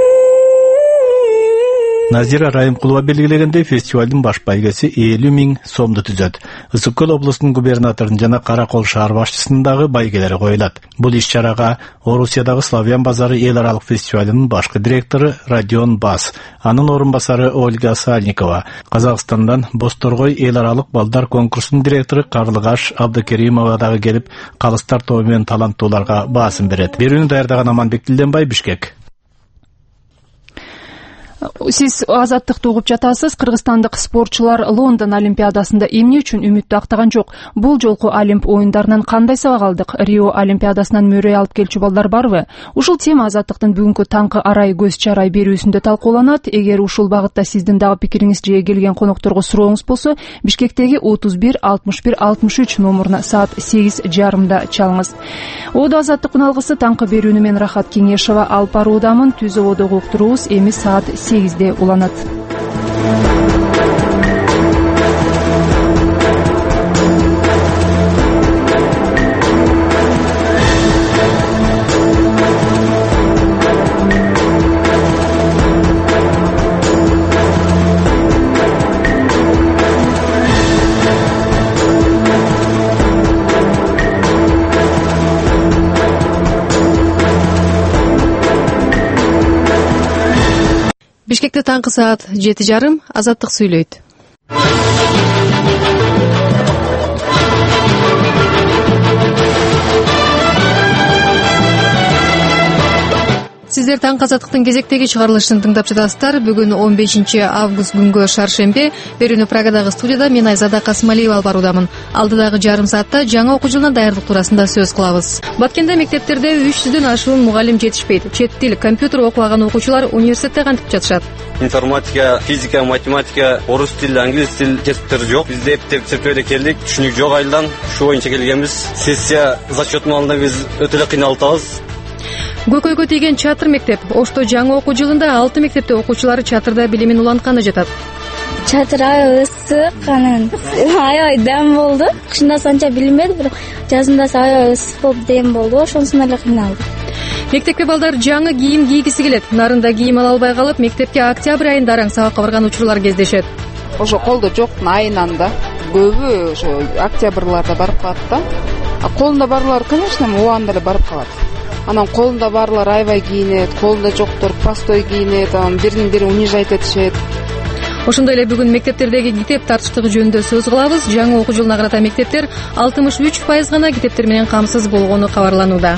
Назира Райымкулова белгилегендей, фестивалдын баш байгеси элүү миң сомду түзөт. Ысык көл облусунун губернаторунун жана Каракол шаар башчысынын дагы байгелери коюлат. Бул иш-чарага Орусиядагы Славян базары эл аралык фестивалынын башкы директору Родион Бас, анын орун басары Ольга Сальникова, Казакстандан Босторгой эл аралык балдар конкурсунун директору Карлыгаш Абдыкеримова дагы келип, калыстар тобу менен таланттууларга баасын берет. Берүүнү даярдаган Аманбек Дилденбай, Бишкек. Сиз Азаттыкты угуп жатасыз. Кыргызстандык спортчулар Лондон Олимпиадасында эмне үчүн үмүттү актаган жок? Бул жолку Олимп оюндарынан кандай сабак алдык? Рио Олимпиадасынан мөрөй алып келчү балдар барбы? Ушул тема Азаттыктын бүгүнкү таңкы арай көз чарай берүүсүндө талкууланат. Эгер ушул багытта сиздин дагы пикириңиз же келген конокторго сурооңуз болсо, Бишкектеги отуз бир алтымыш бир алтымыш үч номуруна саат сегиз жарымда чалыңыз. Оодо Азаттыктын алгысы таңкы берүүнү мен Рахат Кеңешова алып баруудамын. Түз ободогу уктуруубуз эми саат сегизде уланат. Бишкекте таңкы саат жети жарым. Азаттык сүйлөйт. Сиздер таңкы Азаттыктын кезектеги чыгарылышын тыңдап жатасыздар. Бүгүн он бешинчи август күнгө шаршемби. Берүүнү Прагадагы студияда мен Айзада Касымалиева алып баруудамын. Алдыдагы жарым саатта жаңы окуу жылына даярдык туурасында сөз кылабыз. Баткенде мектептерде үч жүздөн ашуун мугалим жетишпейт. Чет тил, компьютер окуган окуучулар университетте кантип жатышат? Информатика, физика, математика, орус тили, англис тил жетиптери жок. Бизде эптеп эптеп келдик. Түшүнүк жок айылдан. Ушу боюнча келгенбиз. Сессия зачет маалында биз өтө эле кыйналтабыз. Көкөйгө тийген чатыр мектеп. Ошто жаңы окуу жылында алты мектепте окуучулары чатырда билимин улантканы жатат. Чатыр аябай ысык, анан аябай дем болду. Кышында анча билинбеди, бирок жазында аябай ысык болуп дем болду. Ошонусунан эле кыйналдым. Мектепке балдар жаңы кийим кийгиси келет. Нарында кийим ала албай калып, мектепке октябрь айында араң сабакка барган учурлар кездешет. Ошо колдо жоктун айынан да көбү ошо октябрларда барып калат да. А колунда барлар, конечно, убагында эле барып калат. Анан колунда барлар аябай кийинет, колунда жоктор простой кийинет, анан бирин бири унижать этишет. Ошондой эле бүгүн мектептердеги китеп тартыштыгы жөнүндө сөз кылабыз. Жаңы окуу жылына карата мектептер алтымыш үч пайыз гана китептер менен камсыз болгону кабарланууда.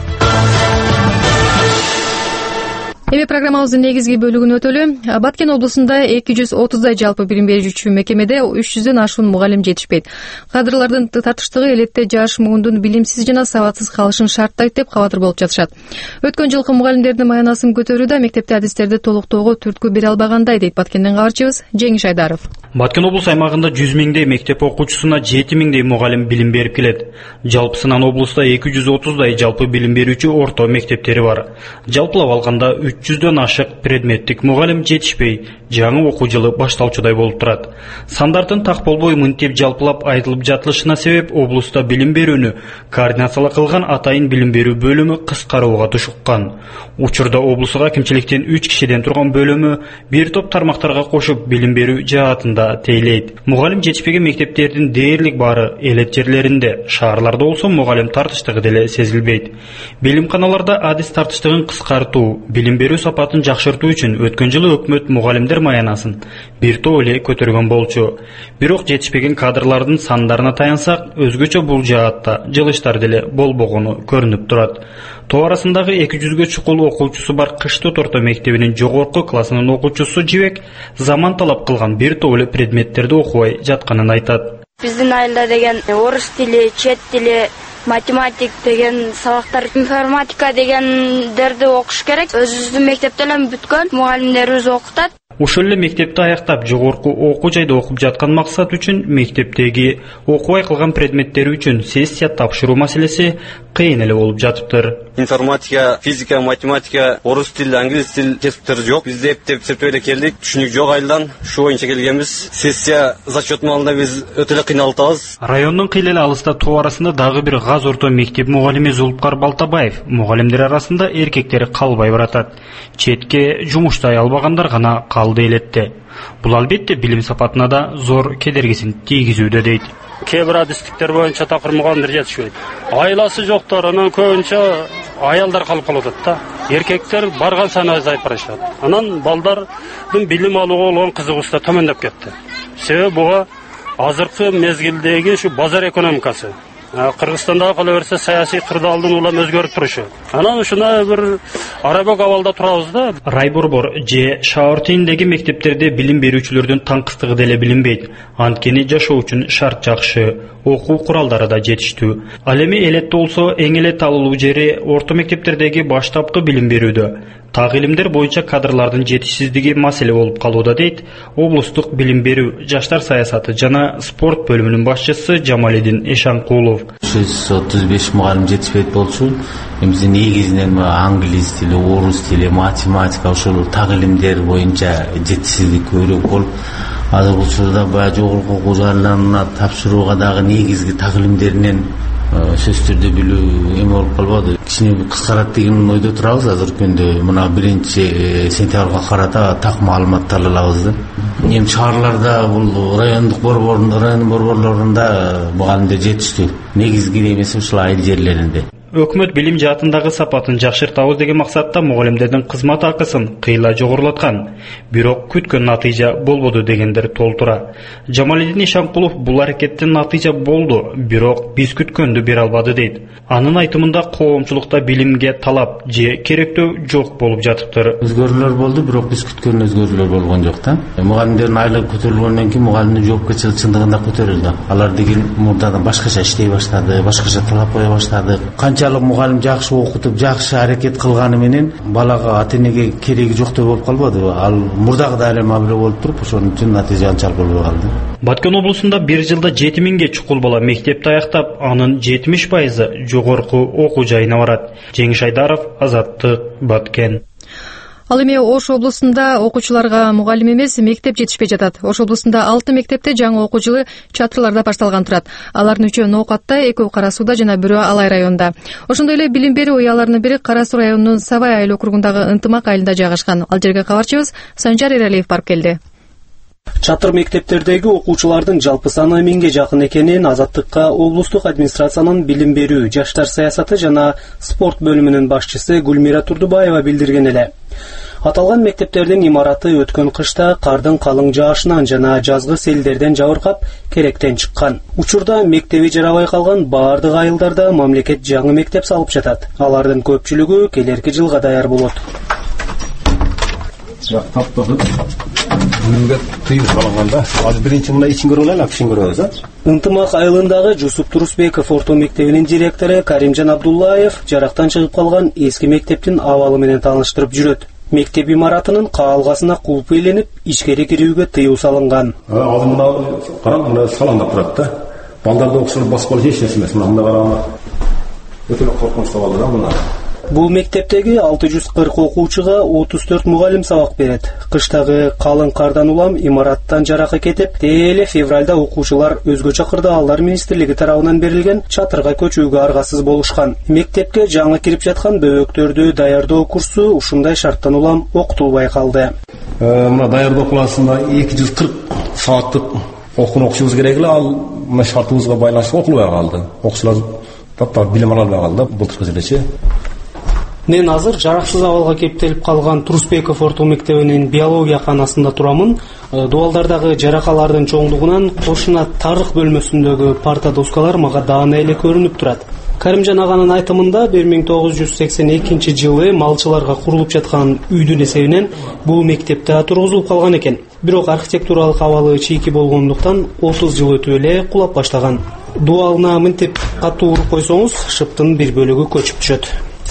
Эми программабыздын негизги бөлүгүнө өтөлү. Баткен облусунда эки жүз отуздай жалпы билим берүүчү мекемеде үч жүздөн ашуун мугалим жетишпейт. Кадрлардын тартыштыгы элетте жаш муунун билимсиз жана сабатсыз калышын шарттайт деп кабатыр болуп жатышат. Өткөн жылкы мугалимдердин маянасын көтөрүүдө мектепте адистерди толуктоого түрткү бере албагандай дейт Баткенден кабарчыбыз Жеңиш Айдаров. Баткен облус аймагында жүз миңдей мектеп окуучусуна жети миңдей мугалим билим берип келет. Жалпысынан облуста эки жүз отуздай жалпы билим берүүчү орто мектептери бар. Жалпылап алганда үч жүздөн ашык предметтик мугалим жетишпей, жаңы окуу жылы башталчудай болуп турат. Сандардын так болбой мынтип жалпылап айтылып жатылышына себеп облуста билим берүүнү координациялап кылган атайын билим берүү бөлүмү кыскарууга тушуккан. Учурда облустук акимчиликтин үч кишиден турган бөлүмү бир топ тармактарга кошуп билим берүү жаатында тейлейт. Мугалим жетишпеген мектептердин дээрлик баары элет жерлеринде, шаарларда болсо мугалим тартыштыгы деле сезилбейт. Билимканаларда адис тартыштыгын кыскартуу, билим берүү сапатын жакшыртуу үчүн өткөн жылы өкмөт мугалимдер маянасын бир топ эле көтөргөн болчу. Бирок жетишпеген кадрлардын сандарына таянсак, өзгөчө бул жаатта жылыштар деле болбогону көрүнүп турат. Тоо арасындагы эки жүзгө чукул окуучусу бар Кыштыт орто мектебинин жогорку классынын окуучусу Жибек заман талап кылган бир топ эле предметтерди окубай жатканын айтат. Биздин айылда деген орус тили, чет тили, математик деген сабактар, информатика дегендерди окуш керек. Өзүбүздүн мектепте эле бүткөн мугалимдерибиз окутат. Ошол эле мектепти аяктап жогорку окуу жайда окуп жаткан максат үчүн мектептеги окубай калган предметтери үчүн сессия тапшыруу маселеси кыйын эле болуп жатыптыр. Информатика, физика, математика, орус тили, англис тил жетиптери жок. Бизде эптеп эптеп эле келдик. Түшүнүк жок айылдан. Ушу боюнча келгенбиз. Сессия зачет маалында биз өтө эле кыйналтабыз. Райондун кыйла эле алыста Тоо арасында дагы бир Газ орто мектеп мугалими Зулпкар Балтабаев мугалимдер арасында эркектер калбай баратат. Четке жумуштай албагандар гана калды элетте. Бул албетте билим сапатына да зор кедергисин тийгизүүдө дейт. Кээ бир адистиктер боюнча такыр мугалимдер жетишпейт. Айласы жоктор, анан көбүнчө аялдар калып калып атат да. Эркектер барган сайын азайып барышат. Анан балдардын билим алууга болгон кызыгуусу төмөндөп кетти. Себеби буга азыркы мезгилдеги ушу базар экономикасы. Кыргызстанда кала берсе саясий кырдаалдын улам өзгөрүп турушу. Анан ушуна бир арабек абалда турабыз да. Райборбор же Шаортиндеги мектептерде билим берүүчүлөрдүн таңкыстыгы деле билинбейт. Анткени жашоо үчүн шарт жакшы, окуу куралдары да жетиштүү. Ал эми элетте болсо эң эле талуулуу жери орто мектептердеги баштапкы билим берүүдө. Так илимдер боюнча кадрлардын жетишсиздиги маселе болуп калууда дейт облустук билим берүү, жаштар саясаты жана спорт бөлүмүнүн башчысы Жамалидин Эшанкулов. жүз отуз беш мугалим жетишпейт болчу. Эмиз негизинен англис тили, орус тили, математика, ошол так илимдер боюнча жетишсиздик көбүрөөк болуп, азыр бул учурда баягы жогорку окуу жайларына тапшырууга дагы негизги так илимдеринен сөз түрдө билүү эме болуп калбады. Кичине кыскарат деген ойдо турабыз. Азыркы күндө мына биринчи сентябрга карата так маалыматты ала алабыз да. Эми шаарларда бул райондук борбордун район борборлорунда мугалимдер жетиштүү. Негизги эмеси ушул айыл жерлеринде. Өкмөт билим жаатындагы сапатын жакшыртабыз деген максатта мугалимдердин кызмат акысын кыйла жогорулаткан. Бирок күткөн натыйжа болбоду дегендер толтура. Жамалидин Ишанкулов бул аракеттин натыйжа болду, бирок биз күткөндү бере албады дейт. Анын айтымында коомчулукта билимге талап же керектөө жок болуп жатыптыр. Өзгөрүүлөр болду, бирок биз күткөн өзгөрүүлөр болгон жок да. Мугалимдердин айлыгы көтөрүлгөндөн кийин мугалимдин жоопкерчилиги чындыгында көтөрүлдү. Алар деген мурдадан башкача иштей баштады, башкача талап кое баштады. Канчалык мугалим жакшы окутуп, жакшы аракет кылганы менен балага ата-энеге кереги жоктой болуп калбады. Ал мурдагы да эле мабиле болуп туруп, ошонун үчүн натыйжа анчалык болбой калды. Баткен облусунда бир жылда жети миңге чукул бала мектепти аяктап, анын жетимиш пайызы жогорку окуу жайына барат. Жеңиш Айдаров, Азаттык, Баткен. Ал эми Ош облусунда окуучуларга мугалим эмес, мектеп жетишпей жатат. Ош облусунда алты мектепте жаңы окуу жылы чатырларда башталган турат. Алардын үчөө Ноокатта, экөө Кара Сууда жана бирөө Алай районунда. Ошондой эле билим берүү уяларынын бири Кара Суу районунун Сабай айыл округундагы Ынтымак айылында жайгашкан. Ал жерге кабарчыбыз Санжар Эралиев барып келди. Чатыр мектептердеги окуучулардын жалпы саны миңге жакын экенин Азаттыкка облустук администрациянын билим берүү, жаштар саясаты жана спорт бөлүмүнүн башчысы Гүлмира Турдубаева билдирген эле. Аталган мектептердин имараты өткөн кышта кардын калың жаашынан жана жазгы селдерден жабыркап, керектен чыккан. Учурда мектеби жарабай калган баардык айылдарда мамлекет жаңы мектеп салып жатат. Алардын көпчүлүгү келерки жылга даяр болот. Бүгүнгө тыюу салынганда, азыр биринчи мына ичин көрүп алайлы, кишин көрөбүз, а? Ынтымак айылындагы Жусуп Турусбеков орто мектебинин директору Каримжан Абдуллаев жарактан чыгып калган эски мектептин абалы менен тааныштырып жүрөт. Мектеп имаратынын каалгасына кулп ийленип, ичкери кирүүгө тыюу салынган. Азыр мына караң, мына саламдап турат да. Балдарды окшоп баспалы эч нерсе эмес. Мына караң. Өтө коркунучтуу болду да мына. Бул мектептеги алты жүз кырк окуучуга отуз төрт мугалим сабак берет. Кыштагы калың кардан улам имараттан жаракы кетип, эле февралда окуучулар өзгөчө кырдаалдар министрлиги тарабынан берилген чатырга көчүүгө аргасыз болушкан. Мектепке жаңы кирип жаткан бөбөктөрдү даярдоо курсу ушундай шарттан улам окутулбай калды. Мына даярдоо классында эки жүз кырк сааттык окууну окушубуз керек эле, ал мына шартыбызга байланыштуу окулбай калды. Окуучулар таптап билим ала албай калды былтыркы жылычы. Мен азыр жараксыз абалга кептелип калган Турусбеков орто мектебинин биология канасында турамын. Дубалдардагы жаракалардын чоңдугунан кошуна тарых бөлмөсүндөгү парта доскалар мага даана эле көрүнүп турат. Каримжан аганын айтымында бир миң тогуз жүз сексен экинчи жылы малчыларга курулуп жаткан үйдүн эсебинен бул мектепте тургузулуп калган экен. Бирок архитектуралык абалы чийки болгондуктан отуз жыл өтүп эле кулап баштаган. Дубалына мынтип катуу уруп койсоңуз, шыптын бир бөлүгү көчүп түшөт.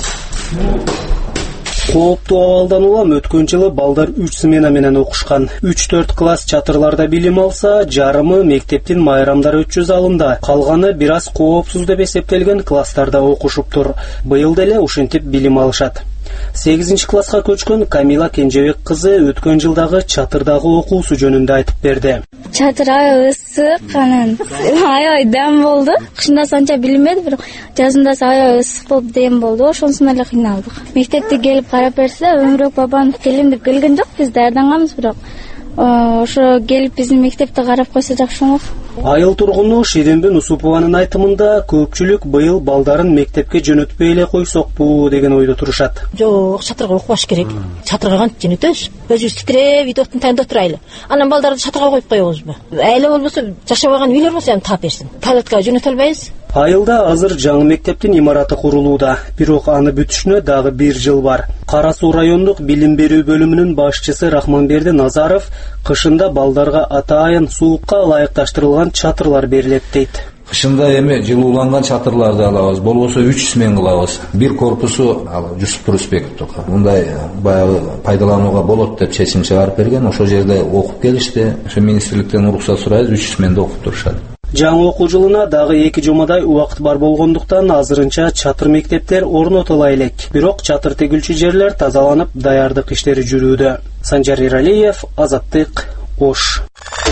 Кооптуу абалдан улам өткөн жылы балдар үч смена менен окушкан. үч төрт класс чатырларда билим алса, жарымы мектептин майрамдар өтчү залында, калганы бир аз коопсуз деп эсептелген класстарда окушуптур. Быйыл деле ушинтип билим алышат. сегизинчи класска көчкөн Камила Кенжебек кызы өткөн жылдагы чатырдагы окуусу жөнүндө айтып берди. Чатыр аябай ысык, анан аябай дем болду. Кышында анча билинбеди, бирок жазында аябай ысык болуп дем болду. Ошонусунан эле кыйналдык. Мектепти келип карап берсе, Өмүрөк Бабанов келем деп келген жок, биз даярданганбыз, бирок ошо келип биздин мектепти карап койсо жакшы болот. Айыл тургуну Ширинбин Усупованын айтымында көпчүлүк быйыл балдарын мектепке жөнөтпөй эле койсокпу деген ойдо турушат. Жок, чатырга окубаш керек. Чатырга кантип жөнөтөбүз? Өзүбүз титиреп, үйдөн тайында отурайлы. Анан балдарды чатырга коюп коебузбу? Эле болбосо жашабаган үйлөр болсо эми таап берсин. Палаткага жөнөтө албайбыз. Айылда азыр жаңы мектептин имараты курулууда, бирок аны бүтүшүнө дагы бир жыл бар. Кара Суу райондук билим берүү бөлүмүнүн башчысы Рахманберди Назаров кышында балдарга атайын суукка ылайыкташтырылган чатырлар берилет дейт. Кышында эми жылууланган чатырларды алабыз, болбосо үч смен кылабыз. Бир корпусу ал Жусуп Турусбековдук. Мындай баягы пайдаланууга болот деп чечим чыгарып берген. Ошол жерде окуп келишти. Ошо министрликтен уруксат сурайбыз, үч сменде окуп турушат. Жаңы окуу жылына дагы эки жумадай убакыт бар болгондуктан азырынча чатыр мектептер орнотула элек. Бирок чатыр тегилчү жерлер тазаланып, даярдык иштери жүрүүдө. Санжар Иралиев, Азаттык, Ош.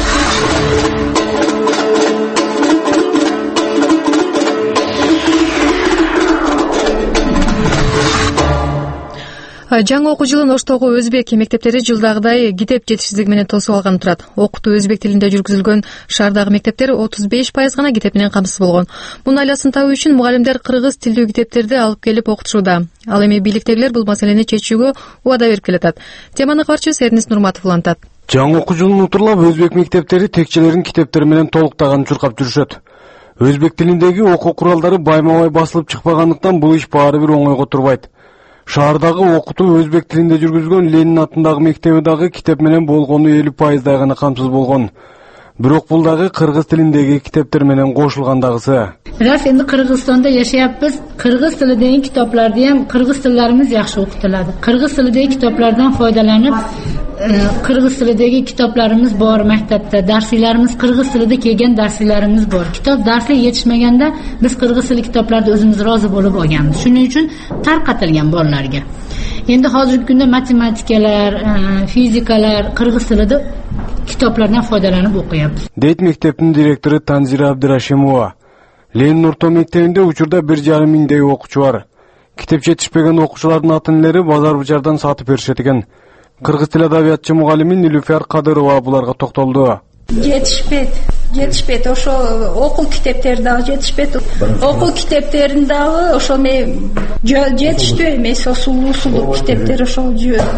Жаңы окуу жылын Оштогу өзбек мектептери жылдагыдай китеп жетишсиздиги менен тосуп алган турат. Окутуу өзбек тилинде жүргүзүлгөн шаардагы мектептер отуз беш пайыз гана китеп менен камсыз болгон. Мунун айласын табуу үчүн мугалимдер кыргыз тилдүү китептерди алып келип окутушууда. Ал эми бийликтегилер бул маселени чечүүгө убада берип келатат. Теманы кабарчыбыз Эрнис Нурматов улантат. Жаңы окуу жылын утурлап өзбек мектептери текчелерин китептери менен толуктаган чуркап жүрүшөт. Өзбек тилиндеги окуу куралдары байма-бай басылып чыкпагандыктан бул иш баары бир оңойго турбайт. Шаардагы окутуу өзбек тилинде жүргүзүлгөн Ленин атындагы мектеби дагы китеп менен болгону элүү пайыздай гана камсыз болгон. Бирок бул дагы кыргыз тилиндеги китептер менен кошулгандагысы. Раз энди Кыргызстанда жашайапбыз, кыргыз тилидеги китапларды ham кыргыз тилlerimiz yaxshi o'qitiladi. Кыргыз тилидеги kitoblardan foydalanib, kırgız tilidagi kitoblarimiz bor maktabda, darsliklarimiz kırgız tilida kelgan darsliklarimiz bor. Kitob darslik yetishmaganda biz kırgız tili kitoblarda o'zimiz rozi bo'lib olganmiz. Shuning uchun tarqatilgan bolalarga. Endi hozirgi kunda matematikalar, fizikalar kırgız tilida kitoblardan foydalanib o'qiyapmiz. Deyt mekteптин директору Танзира Абдырашимова. Ленин орто мектебинде учурда бир жарым миңдей окуучу бар. Китеп жетишпеген окуучулардын атын-элери базар бужардан сатып беришет экен. Кыргыз тил адабиятчы мугалими Нилүфер Кадырова буларга токтолду. Жетишпейт, жетишпейт. Ошо окуу китептери дагы жетишпейт. Окуу китептерин дагы ошо эми жетиштүү эмес, сулуу-сулуу китептер ошо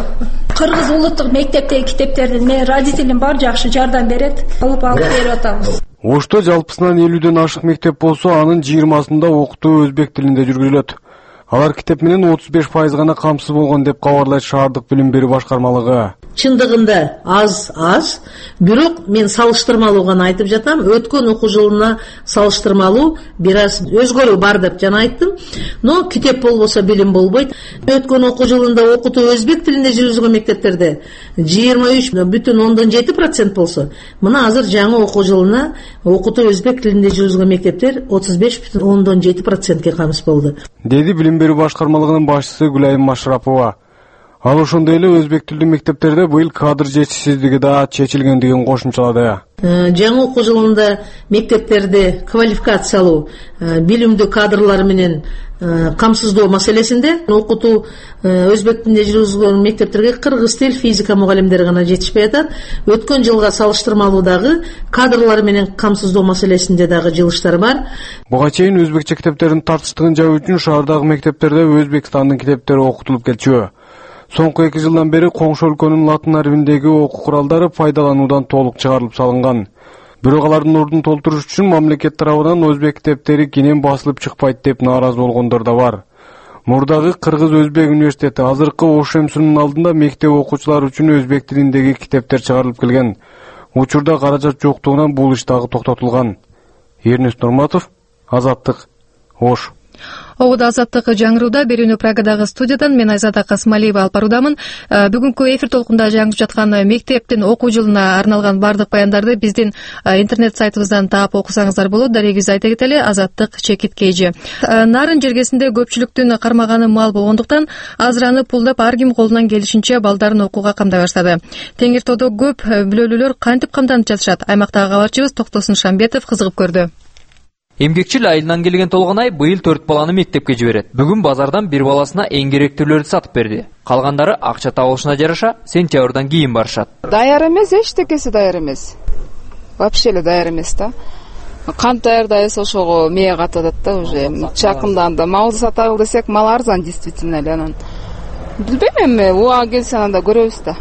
кыргыз улуттук мектептеги китептердин мен родителим бар жакшы жардам берет. Алып алып берип атабыз. Ошто жалпысынан элүүдөн ашык мектеп болсо, анын жыйырмасында окутуу өзбек тилинде жүргүзүлөт. Алар китеп менен отуз беш пайыз гана камсыз болгон деп кабарлайт шаардык билим берүү башкармалыгы. Чындыгында аз аз, бирок мен салыштырмалуу гана айтып жатам. Өткөн окуу жылына салыштырмалуу бир аз өзгөрүү бар деп жана айттым. Но китеп болбосо билим болбойт. Өткөн окуу жылында окутуу өзбек тилинде жүргүзүлгөн мектептерде жыйырма үч бүтүн ондон жети процент болсо, мына азыр жаңы окуу жылына окутуу өзбек тилинде жүргүзүлгөн мектептер отуз беш бүтүн ондон жети процентке камсыз болду. Деди билим берүү башкармалыгынын башчысы Гүлайым Машрапова. Ал ошондой эле өзбек тилдүү мектептерде быйыл кадр жетишсиздиги да чечилгендигин кошумчалады. Жаңы окуу жылында мектептерде квалификациялуу билимдүү кадрлар менен камсыздоо маселесинде окутуу өзбек тилинде жүргүзүлгөн мектептерге кыргыз тил, физика мугалимдери гана жетишпей атат. Өткөн жылга салыштырмалуу дагы кадрлар менен камсыздоо маселесинде дагы жылыштар бар. Буга чейин өзбекче китептердин тартыштыгын жабуу үчүн шаардагы мектептерде Өзбекстандын китептери окутулуп келчү. Соңку эки жылдан бери коңшу өлкөнүн латын арбиндеги окуу куралдары пайдалануудан толук чыгарылып салынган. Бирок алардын ордун толтуруш үчүн мамлекет тарабынан өзбек китептери кенен басылып чыкпайт деп нааразы болгондор да бар. Мурдагы Кыргыз-Өзбек университети азыркы Ош МСУнун алдында мектеп окуучулары үчүн өзбек тилиндеги китептер чыгарылып келген. Учурда каражат жоктугунан бул иш дагы токтотулган. Эрнис Нурматов, Азаттык, Ош. Обуда Азаттык жаңырууда берүүнү Прагадагы студиядан мен Айзада Касмалиева алып баруудамын. Бүгүнкү эфир толкунда жаңырып жаткан мектептин окуу жылына арналган бардык баяндарды биздин интернет сайтыбыздан таап окусаңыздар болот. Дарегибизди айта кетели, Азаттык чекит кейжи. Нарын жергесинде көпчүлүктүн кармаганы мал болгондуктан азыр аны пулдап ар ким колунан келишинче балдарын окууга камдай баштады. Теңиртоодо көп бүлөлүүлөр кантип камданып жатышат? Аймактагы кабарчыбыз Токтосун Шамбетов кызыгып көрдү. Эмгекчил айылынан келген Толгонай быйыл төрт баланы мектепке жиберет. Бүгүн базардан бир баласына эң керектүүлөрдү сатып берди. Калгандары акча табылышына жараша сентябрдан кийин барышат. Даяр эмес, эчтекеси даяр эмес. Вообще эле даяр эмес да. Кант даярдайбыз ошого мээ катып атат да уже. Жакындан малды сатабыл десек, мал арзан действительно эле анан. Билбейм эми, уга келсе анда көрөбүз да.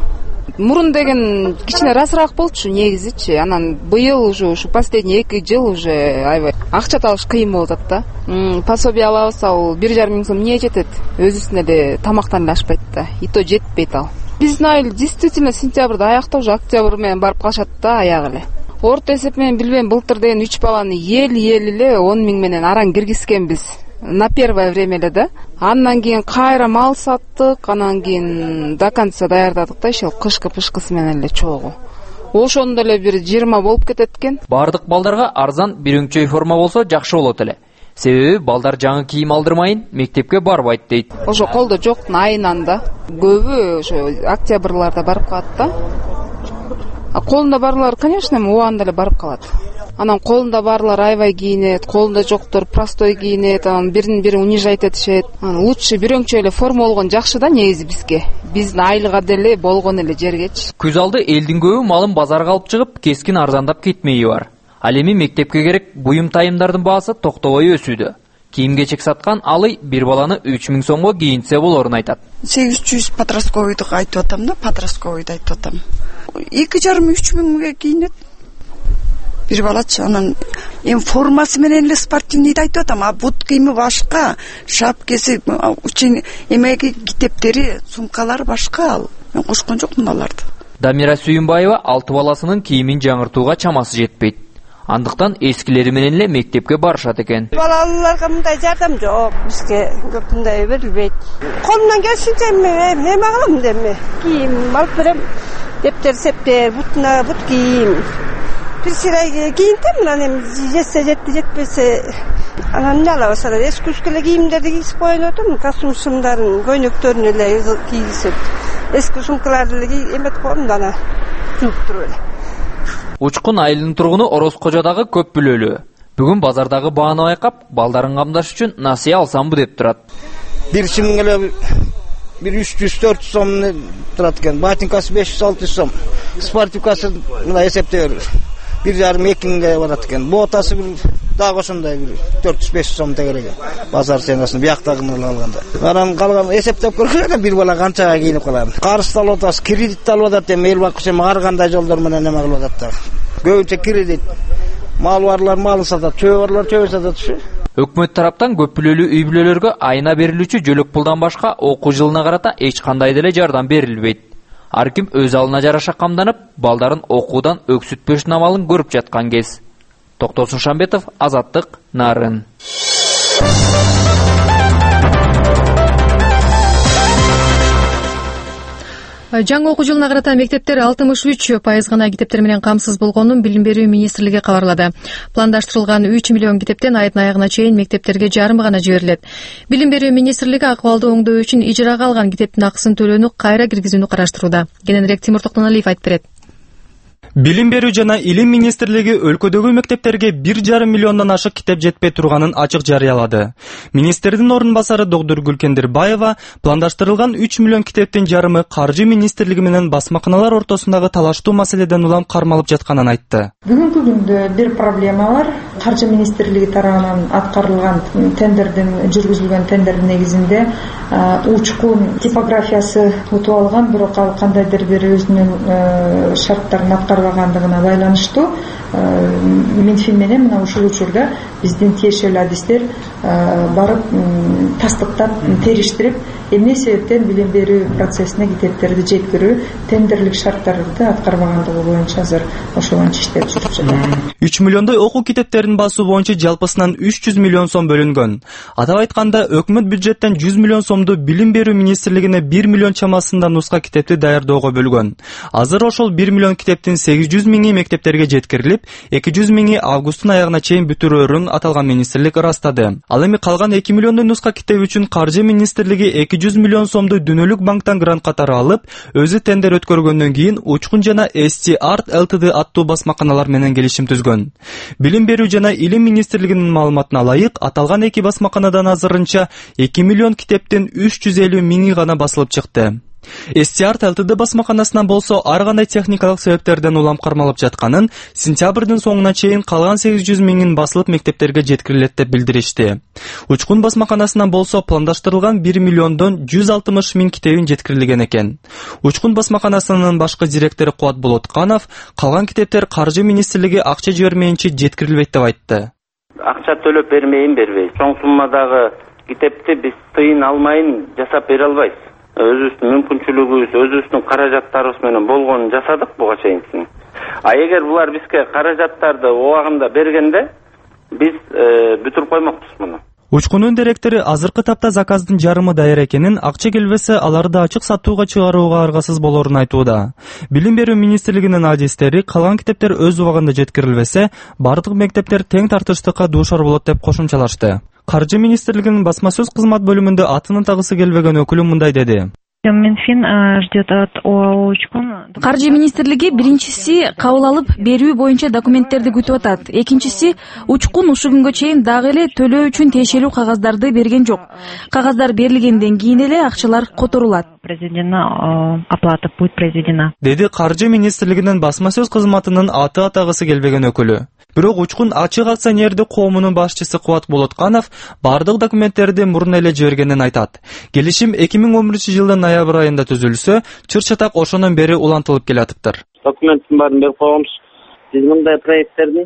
Мурун деген кичине ырасыраак болчу негизичи. Анан быйыл уже ушу последний эки жыл уже аябай акча табыш кыйын болуп атат да. Пособие алабыз, ал бир жарым миң сом эмне жетет? Өзүсүнө эле тамактан эле ашпайт да. И то жетпейт ал. Биздин айыл действительно сентябрда аяктап, уже октябрь менен барып калышат да аягы эле. Орто эсеп менен билбейм, былтыр деген үч баланы эл-эл эле он миң менен аран киргизгенбиз. На первое время эле да. Андан кийин кайра мал саттык, анан кийин до конца даярдадык да, ишел кышкы-пышкысы менен эле чогуу. Ошондо эле бир жыйырма болуп кетет экен. Бардык балдарга арзан бирөңчөй форма болсо жакшы болот эле. Себеби балдар жаңы кийим алдырмайын мектепке барбайт дейт. Ошо колдо жоктун айынан да. Көбү ошо октябрларда барып калат да. А колунда барлар, конечно, убагында эле барып калат. Анан колунда барлар аябай кийинет, колунда жоктор простой кийинет, анан бирин бири унижать этишет. Анан лучше бирөңчө эле форма болгон жакшы да негизи бизге. Биздин айлыга деле болгон эле жергечи. Күз алды элдин көбү малын базарга алып чыгып, кескин арзандап кетмеyi бар. Ал эми мектепке керек буюм тайымдардын баасы токтобой өсүүдө. Кийим-кечек саткан алый бир баланы үч миң сомго кийинсе болорун айтат. сегиз жүз подростковыйды айтып атам да, подростковыйды айтып атам. эки жарым үч миңге кийинет. Бир балачы, анан эми формасы менен эле спортивныйды айтып атам, а бут кийими башка, шапкеси, учень эмеги китептери, сумкалары башка ал. Мен кошкон жокмун аларды. Дамира Сүйүнбаева алты баласынын кийимин жаңыртууга чамасы жетпейт. Андыктан эскилери менен эле мектепке барышат экен. Балаларга мындай жардам жок, бизге көп мындай берилбейт. Колумдан келишинче мен эме кылам деме. Кийим алып берем, дептер, септер, бутуна бут кийим. Бир сирай кийинтем, анан эми жетсе жетти, жетпесе анан эмне алабыз? Эски эле кийимдерди кийгизип коюн отурмун, костюм шымдарын, көйнөктөрүн эле кийгизип, эски сумкаларды эле эметип коем да анан жууп туруп эле. Учкун айылынын тургуну Ороскожодагы көп бүлөлүү. Бүгүн базардагы бааны байкап, балдарын камдаш үчүн насыя алсамбы деп турат. Бир чимиң эле бир үч жүз төрт жүз сом турат экен. Ботинкасы беш жүз алты жүз сом. Спортивкасы мына эсептеп бир жарым эки миңге барат экен. Ботасы бир дагы ошондой бир төрт жүз беш жүз сом тегерек. Базар ценасын бияктагын алганда. Анан калган эсептеп көргөндө бир бала канчага кийинип калат. Карыз алып атабыз, кредит алып атат, эми эл бакча ар кандай жолдор менен эме кылып атат да. Көбүнчө кредит. Мал барлар малын сатат, чөбө барлар чөбө сатат ушу. Өкмөт тараптан көп бүлөлүү үй бүлөлөргө айына берилүүчү жөлөк пулдан башка окуу жылына карата эч кандай деле жардам берилбейт. Ар ким өз алына жараша камданып, балдарын окуудан өксүтпөшүн амалын көрүп жаткан кез. Токтосун Шамбетов, Азаттык, Нарын. Жаңы окуу жылына карата мектептер алтымыш үч пайыз гана китептер менен камсыз болгонун Билим берүү министрлиги кабарлады. Пландаштырылган үч миллион китептен айдын аягына чейин мектептерге жарымы гана жиберилет. Билим берүү министрлиги акыбалды оңдоо үчүн ижарага алган китептин акысын төлөөнү кайра киргизүүнү караштырууда. Кененирээк Тимур Токтоналиев айтып берет. Билим берүү жана илим министрлиги өлкөдөгү мектептерге бир жарым миллиондон ашык китеп жетпей турганын ачык жарыялады. Министрдин орун басары доктор Гүлкендирбаева пландаштырылган үч миллион китептин жарымы каржы министрлиги менен басмаканалар ортосундагы талаштуу маселеден улам кармалып жатканын айтты. Бүгүнкү күндө бир проблема бар. Каржы министрлиги тарабынан аткарылган тендердин жүргүзүлгөн тендердин негизинде учкун типографиясы утуп алган, бирок ал кандайдыр бир өзүнүн шарттарын аткарбагандыгына байланыштуу Минфин менен мына ушул учурда биздин тиешелүү адистер барып тастыктап териштирип, эмне себептен билим берүү процессине китептерди жеткирүү тендерлик шарттарды аткарбагандыгы боюнча азыр ошол боюнча иштеп жүрүп жатат. үч миллиондой окуу китептерин басуу боюнча жалпысынан үч жүз миллион сом бөлүнгөн. Атап айтканда, өкмөт бюджеттен жүз миллион сомду билим берүү министрлигине бир миллион чамасында нуска китепти даярдоого бөлгөн. Азыр ошол бир миллион китептин сегиз жүз миңи мектептерге жеткирилип, эки жүз миңи августтун аягына чейин бүтүрөөрүн аталган министрлик ырастады. Ал эми калган эки миллиондой нуска китеп үчүн каржы министрлиги эки жүз миллион сомду дүнөлүк банктан грант катары алып, өзү тендер өткөргөндөн кийин Учкун жана эс ти Art Ltd аттуу басмаканалар менен келишим түзгөн. Билим берүү жана илим министрлигинин маалыматына ылайык, аталган эки басмаканадан азырынча эки миллион китептин үч жүз элүү миңи гана басылып чыкты. Эстиар ТЛТД басмаканасынан болсо ар кандай техникалык себептерден улам кармалып жатканын, сентябрдын соңуна чейин калган сегиз жүз миңин басылып мектептерге жеткирилет деп билдиришти. Учкун басмаканасынан болсо пландаштырылган бир миллиондон жүз алтымыш миң китебин жеткирилген экен. Учкун басмаканасынын башкы директору Кубат Болотканов калган китептер Каржы министрлиги акча жибермейинче жеткирилбейт деп айтты. Акча төлөп бермейин бербейт. Чоң суммадагы китепти биз тыйын алмайын жасап бере албайбыз. Өзүбүздүн мүмкүнчүлүгүбүз, өзүбүздүн каражаттарыбыз менен болгонун жасадык буга чейин. А эгер булар бизге каражаттарды убагында бергенде, биз бүтүрүп коймокпуз муну. Учкунун директору азыркы тапта заказдын жарымы даяр экенин, акча келбесе аларды ачык сатууга чыгарууга аргасыз болорун айтууда. Билим берүү министрлигинин адистери калган китептер өз убагында жеткирилбесе, бардык мектептер тең тартыштыкка дуушар болот деп кошумчалашты. Каржы министрлигинин басма сөз кызмат бөлүмүндө атынын тагысы келбеген өкүлү мындай деди. Минфин ждет от ОАО Учкун. Каржы министрлиги биринчиси кабыл алып берүү боюнча документтерди күтүп атат. Экинчиси Учкун ушул күнгө чейин дагы эле төлөө үчүн тиешелүү кагаздарды берген жок. Кагаздар берилгенден кийин эле акчалар которулат. Произведена оплата будет произведена. Деди Каржы министрлигинин басма сөз кызматынын аты атагысы келбеген өкүлү. Бирок Учкун ачык акционердик коомунун башчысы Кубат Болотканов бардык документтерди мурун эле жибергенин айтат. Келишим эки миң он биринчи жылдын ноябрь айында түзүлсө, чыр-чатак ошондон бери улантылып келатыптыр. Документтин баарын берип койгонбуз. Биз мындай проекттердин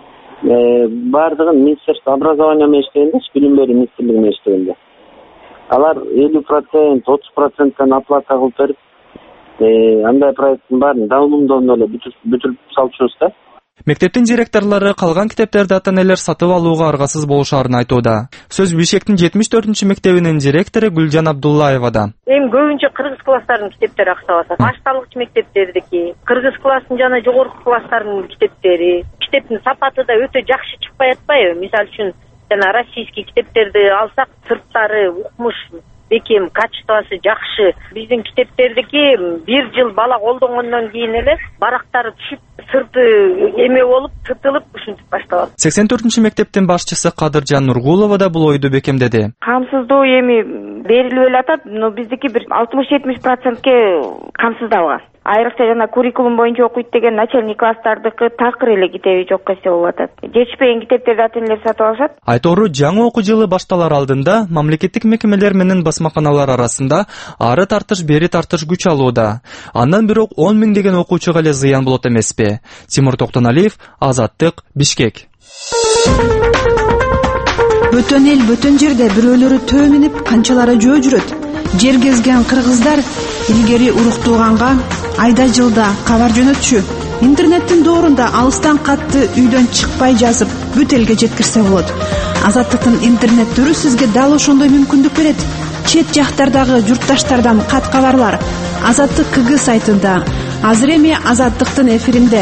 бардыгын Министерство образования менен иштегенде, билим берүү министрлиги менен иштегенде. Алар элүү процент, отуз проценттен оплата кылып берип, андай проекттин баарын давнымдон эле бүтүрүп салчубуз да. Мектептин директорлору калган китептерди ата-энелер сатып алууга аргасыз болушарын айтууда. Сөз Бишкектин жетимиш төртүнчү мектебинин директору Гүлжан Абдуллаевада. Эми көбүнчө кыргыз класстарынын китептери аксап атат. Башталгыч мектептердики, кыргыз класстын жана жогорку класстарынын китептери, китептин сапаты да өтө жакшы чыкпай атпайбы? Мисалы үчүн, жана российский китептерди алсак, сырттары укмуш, бекем, качествосы жакшы. Биздин китептердики бир жыл бала колдонгондон кийин эле барактары түшүп, сырты эме болуп, тытылып ушинтип башталат. сексен төртүнчү мектептин башчысы Кадыржан Нургулова да бул ойду бекемдеди. Камсыздоо эми берилип эле но биздики бир алтымыш жетимиш процентке камсыздалган. Айрыкча жана куррикулум боюнча окуйт деген начальник класстардыкы такыр эле китеби жок десе болуп атат. Жетишпеген китептерди ата-энелер сатып алышат. Айтору жаңы окуу жылы башталар алдында мамлекеттик мекемелер менен басмаканалар арасында ары тартыш бери тартыш күч алууда. Андан бирок он миң деген окуучуга эле зыян болот эмеспи? Тимур Токтоналиев, Азаттык, Бишкек. Бөтөн эл бөтөн жерде бирөөлөрү төө минип, канчалары жөө жүрөт. Жер кезген кыргыздар илгери уруктууганга айда жылда кабар жөнөтчү. Интернеттин доорунда алыстан катты үйдөн чыкпай жазып, бүт элге жеткирсе болот. Азаттыктын интернет түрү сизге дал ошондой мүмкүндүк берет. Чет жактардагы журтташтардан кат кабарлар Азаттык КГ сайтында. Азыр эми Азаттыктын эфиринде.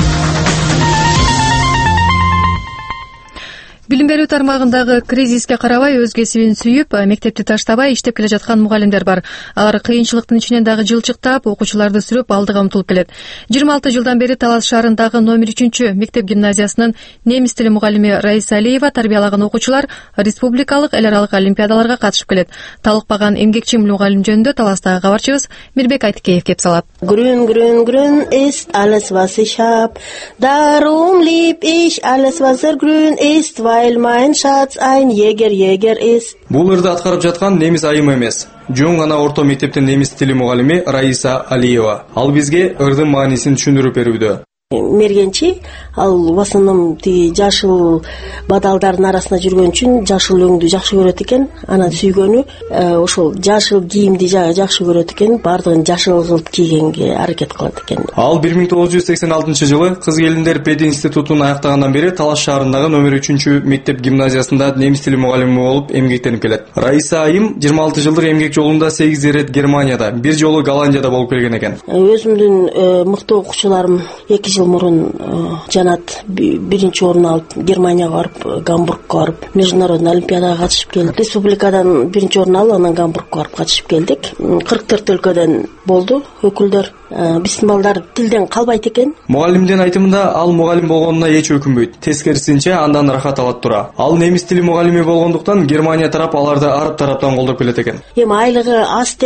Билим берүү тармагындагы кризиске карабай өз кесибин сүйүп, мектепти таштабай иштеп келе жаткан мугалимдер бар. Алар кыйынчылыктын ичинен дагы жылчыктап, окуучуларды сүрөп алдыга умтулуп келет. жыйырма алты жылдан бери Талас шаарындагы номер үчүнчү мектеп гимназиясынын немис тили мугалими Раиса Алиева тарбиялаган окуучулар республикалык эл аралык олимпиадаларга катышып келет. Талыкпаган эмгекчи мугалим жөнүндө Таластагы кабарчыбыз Мирбек Айтыкеев кеп салат. Grün, grün, grün ist alles, was ich hab. Darum lieb ich alles, was er grün ist, weil mein Schatz ein Jäger, Jäger ist. Бул ырды аткарып жаткан немис айым эмес. Жөн гана орто мектептин немис тили мугалими Раиса Алиева. Ал бизге ырдын маанисин түшүндүрүп берүүдө. Мергенчи ал в основном тиги жашыл бадалдардын арасында жүргөн үчүн жашыл өңдү жакшы көрөт экен. Анан сүйгөнү ошол жашыл кийимди жакшы көрөт экен, бардыгын жашыл кылып кийгенге аракет кылат экен. Ал бир миң тогуз жүз сексен алтынчы жылы кыз келиндер пединститутун аяктагандан бери Талас шаарындагы номер үчүнчү мектеп гимназиясында немис тили мугалими болуп эмгектенип келет. Раиса айым жыйырма алты жылдык эмгек жолунда сегиз ирет Германияда, бир жолу Голландияда болуп келген экен. Өзүмдүн мыкты окуучуларым эки жыл мурун жанат биринчи орун алып Германияга барып, Гамбургга барып, международный олимпиадага катышып келдик. Республикадан биринчи орун алып, анан Гамбургга барып катышып келдик. кырк төрт өлкөдөн болду өкүлдөр. Биздин балдар тилден калбайт экен. Мугалимдин айтымында ал мугалим болгонуна эч өкүнбөйт. Тескерисинче андан рахат алат тура. Ал немис тили мугалими болгондуктан Германия тарап аларды арып тараптан колдоп келет экен. Эми айлыгы аз деп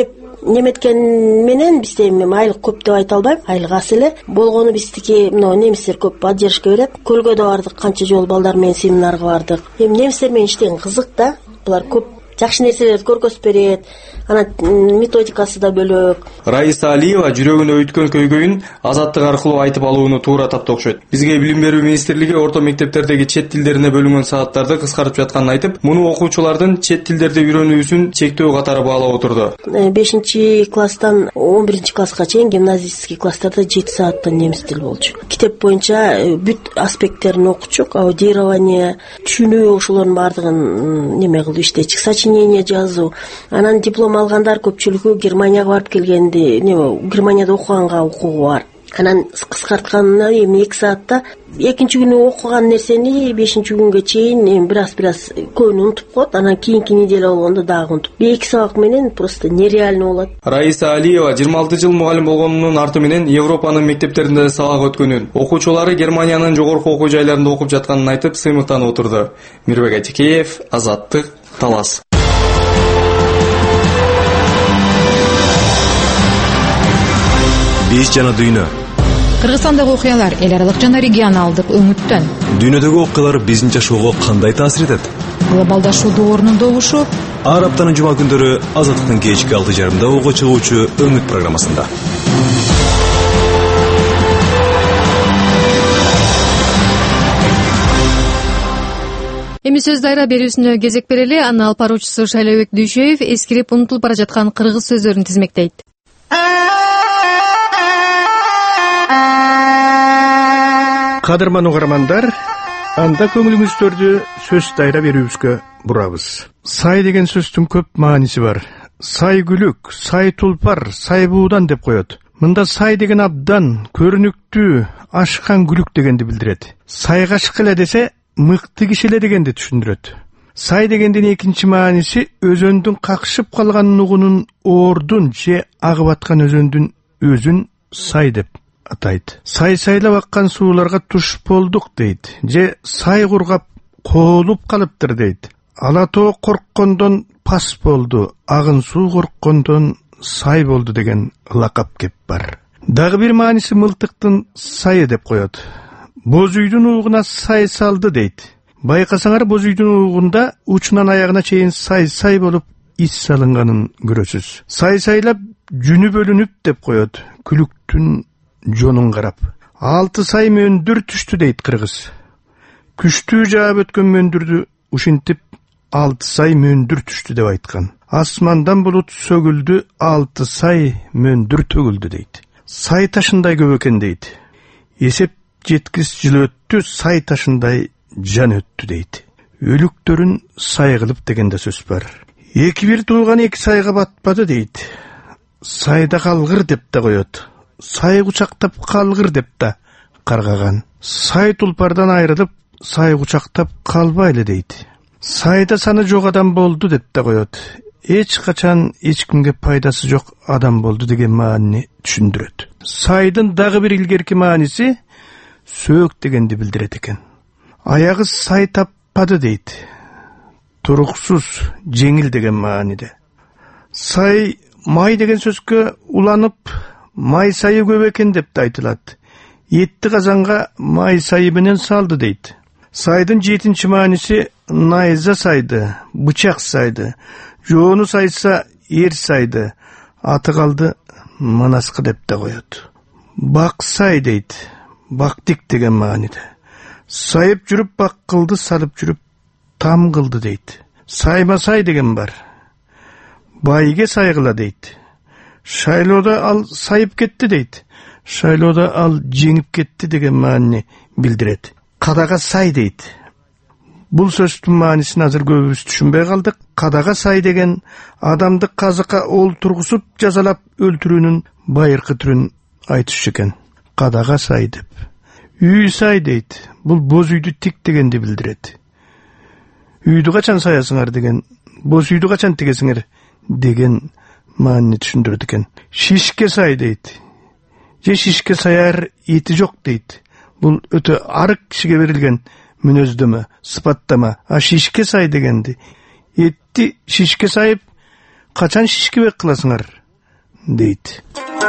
неметкен менен бизде эми айлык көп деп айта албайм, айлык аз эле болгону биздики мына немистер көп поддержка берет. Көлгө да бардык, канча жолу балдар менен семинарга бардык. Эми немистер менен иштеген кызык да, булар көп жакшы нерселерди көргөзүп берет. Анан методикасы да бөлөк. Раиса Алиева жүрөгүнө өткөн көйгөйүн азаттык аркылуу айтып алууну туура тапты окшойт. Бизге Билим берүү министрлиги орто мектептердеги чет тилдерине бөлүнгөн сааттарды кыскартып жатканын айтып, муну окуучулардын чет тилдерди үйрөнүүсүн чектөө катары баалап отурду. бешинчи класстан он биринчи класска чейин гимназический класстарда жети сааттан немис тили болчу. Китеп боюнча бүт аспекттерин окучук, аудирование, түшүнүү, ошолордун баардыгын неме кылып иштечик, сочинение жазуу. Анан диплом алгандар көпчүлүгү Германияга барып келгенди, не Германияда окуганга укугу бар. Анан кыскартканына эми эки саатта экинчи күнү окуган нерсени бешинчи күнгө чейин эми бир аз бир аз көбүн унутуп коет. Анан кийинки неделе болгондо дагы унутуп. эки сабак менен просто нереально болот. Раиса Алиева жыйырма алты жыл мугалим болгонунун арты менен Европанын мектептеринде сабак өткөнүн, окуучулары Германиянын жогорку окуу жайларында окуп жатканын айтып сыймыктанып отурду. Мирбек Атикеев, Азаттык, Талас. Биз жана дүйнө. Кыргызстандагы окуялар эл аралык жана регионалдык өңүттөн. Дүйнөдөгү окуялар биздин жашоого кандай таасир этет? Глобалдашуу доорунун добушу. Ар аптанын жума күндөрү Азаттыктын кечки алты жарымда ого чыгуучу Өңүт программасында. Эми сөз дайра берүүсүнө кезек берели. Анын алып баруучусу Шайлообек Дүйшөев эскирип унутулуп бара жаткан кыргыз сөздөрүн тизмектейт. Кадырман угармандар, анда көңүлүңүздөрдү сөз дайра берүүбүзгө бурабыз. Сай деген сөздүн көп мааниси бар. Сай күлүк, сай тулпар, сай буудан деп коет. Мында сай деген абдан көрүнүктүү, ашкан күлүк дегенди билдирет. Сайгашык эле десе, мыкты киши эле дегенди түшүндүрөт. Сай дегендин экинчи мааниси өзөндүн какшып калган нугунун оордун же агып аткан өзөндүн өзүн сай деп атайт. Сай сайлап аккан сууларга туш болдук дейт, же сай кургап коолуп калыптыр дейт. Ала тоо корккондон пас болду, агын суу корккондон сай болду деген лакап кеп бар. Дагы бир мааниси мылтыктын сайы деп коет. Боз үйдүн уугуна сай салды дейт. Байкасаңар боз үйдүн уугунда учунан аягына чейин сай-сай болуп ис салынганын көрөсүз. Сай сайлап жүнү бөлүнүп деп коет, күлүктүн жонун карап. Алты сай мөндүр түштү дейт кыргыз. Күчтүү жаап өткөн мөндүрдү ушинтип алты сай мөндүр түштү деп айткан. Асмандан булут сөгүлдү, алты сай мөндүр төгүлдү дейт. Сай ташындай көп экен дейт. Эсеп жеткис жыл өттү, сай ташындай жан өттү дейт. Өлүктөрүн сай кылып деген да сөз бар. Эки бир тууган эки сайга батпады дейт. Сайда калгыр деп да коет. Сай кучактап калгыр деп да каргаган. Сай тулпардан айрылып, сай кучактап калбайлы дейт. Сайда саны жок адам болду деп да коет. Эч качан эч кимге пайдасы жок адам болду деген маанини түшүндүрөт. Сайдын дагы бир илгерки мааниси сөөк дегенди билдирет экен. Аягы сай таппады дейт. Туруксуз, жеңил деген мааниде. Сай май деген сөзгө уланып, май сайы көп экен деп да айтылат. Этти казанга май сайы менен салды дейт. Сайдын жетинчи мааниси найза сайды, бычак сайды, жоону сайса эр сайды, аты калды манаскы деп да коет. Бак сай дейт. Бактик деген мааниде. Сайып жүрүп бак кылды, салып жүрүп там кылды дейт. Сайма сай деген бар. Байге сайгыла дейт. Шайлоодо ал сайып кетти дейт. Шайлоодо ал жеңип кетти деген маанини билдирет. Кадага сай дейт. Бул сөздүн маанисин азыр көбүбүз түшүнбөй калдык. Кадага сай деген адамды казыкка олтургусуп жазалап өлтүрүүнүн байыркы түрүн айтыш экен. Кадага сай деп. Үй сай дейт. Бул боз үйдү тик дегенди билдирет. Үйдү качан саясыңар деген, боз үйдү качан тигесиңер деген маанини түшүндүрөт экен. Шишке сай дейт. Же шишке саяр эти жок дейт. Бул өтө арык кишиге берилген мүнөздөмө, сыпаттама. А шишке сай дегенди этти шишке сайып качан шишкебек кыласыңар дейт.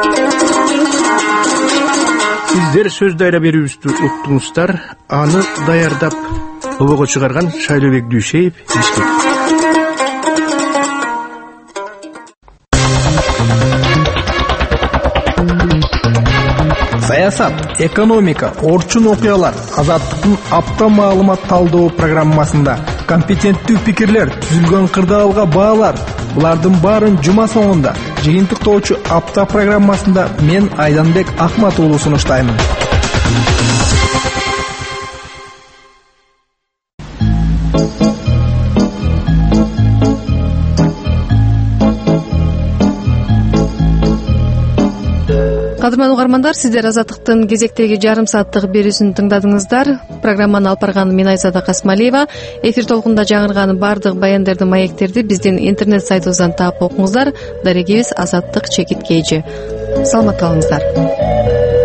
Сиздер сөз дайра берүүбүздү уктуңуздар. Аны даярдап обого чыгарган Шайлообек Дүйшеев, Бишкек. Саясат, экономика, орчун окуялар Азаттыктын апта маалымат талдоо программасында компетенттүү пикирлер, түзүлгөн кырдаалга баалар. Булардын баарын жума соңунда жыйынтыктоочу апта программасында мен Айданбек Акмат уулу сунуштаймын. Кадырман угармандар, сиздер Азаттыктын кезектеги жарым сааттык берүүсүн тыңдадыңыздар. Программаны алып барган мен Айзада Касмалиева. Эфир толкунда жаңырган бардык баяндарды, маектерди биздин интернет сайтыбыздан таап окуңуздар. Дарегибиз Азаттык чекит кейжи. Саламат калыңыздар.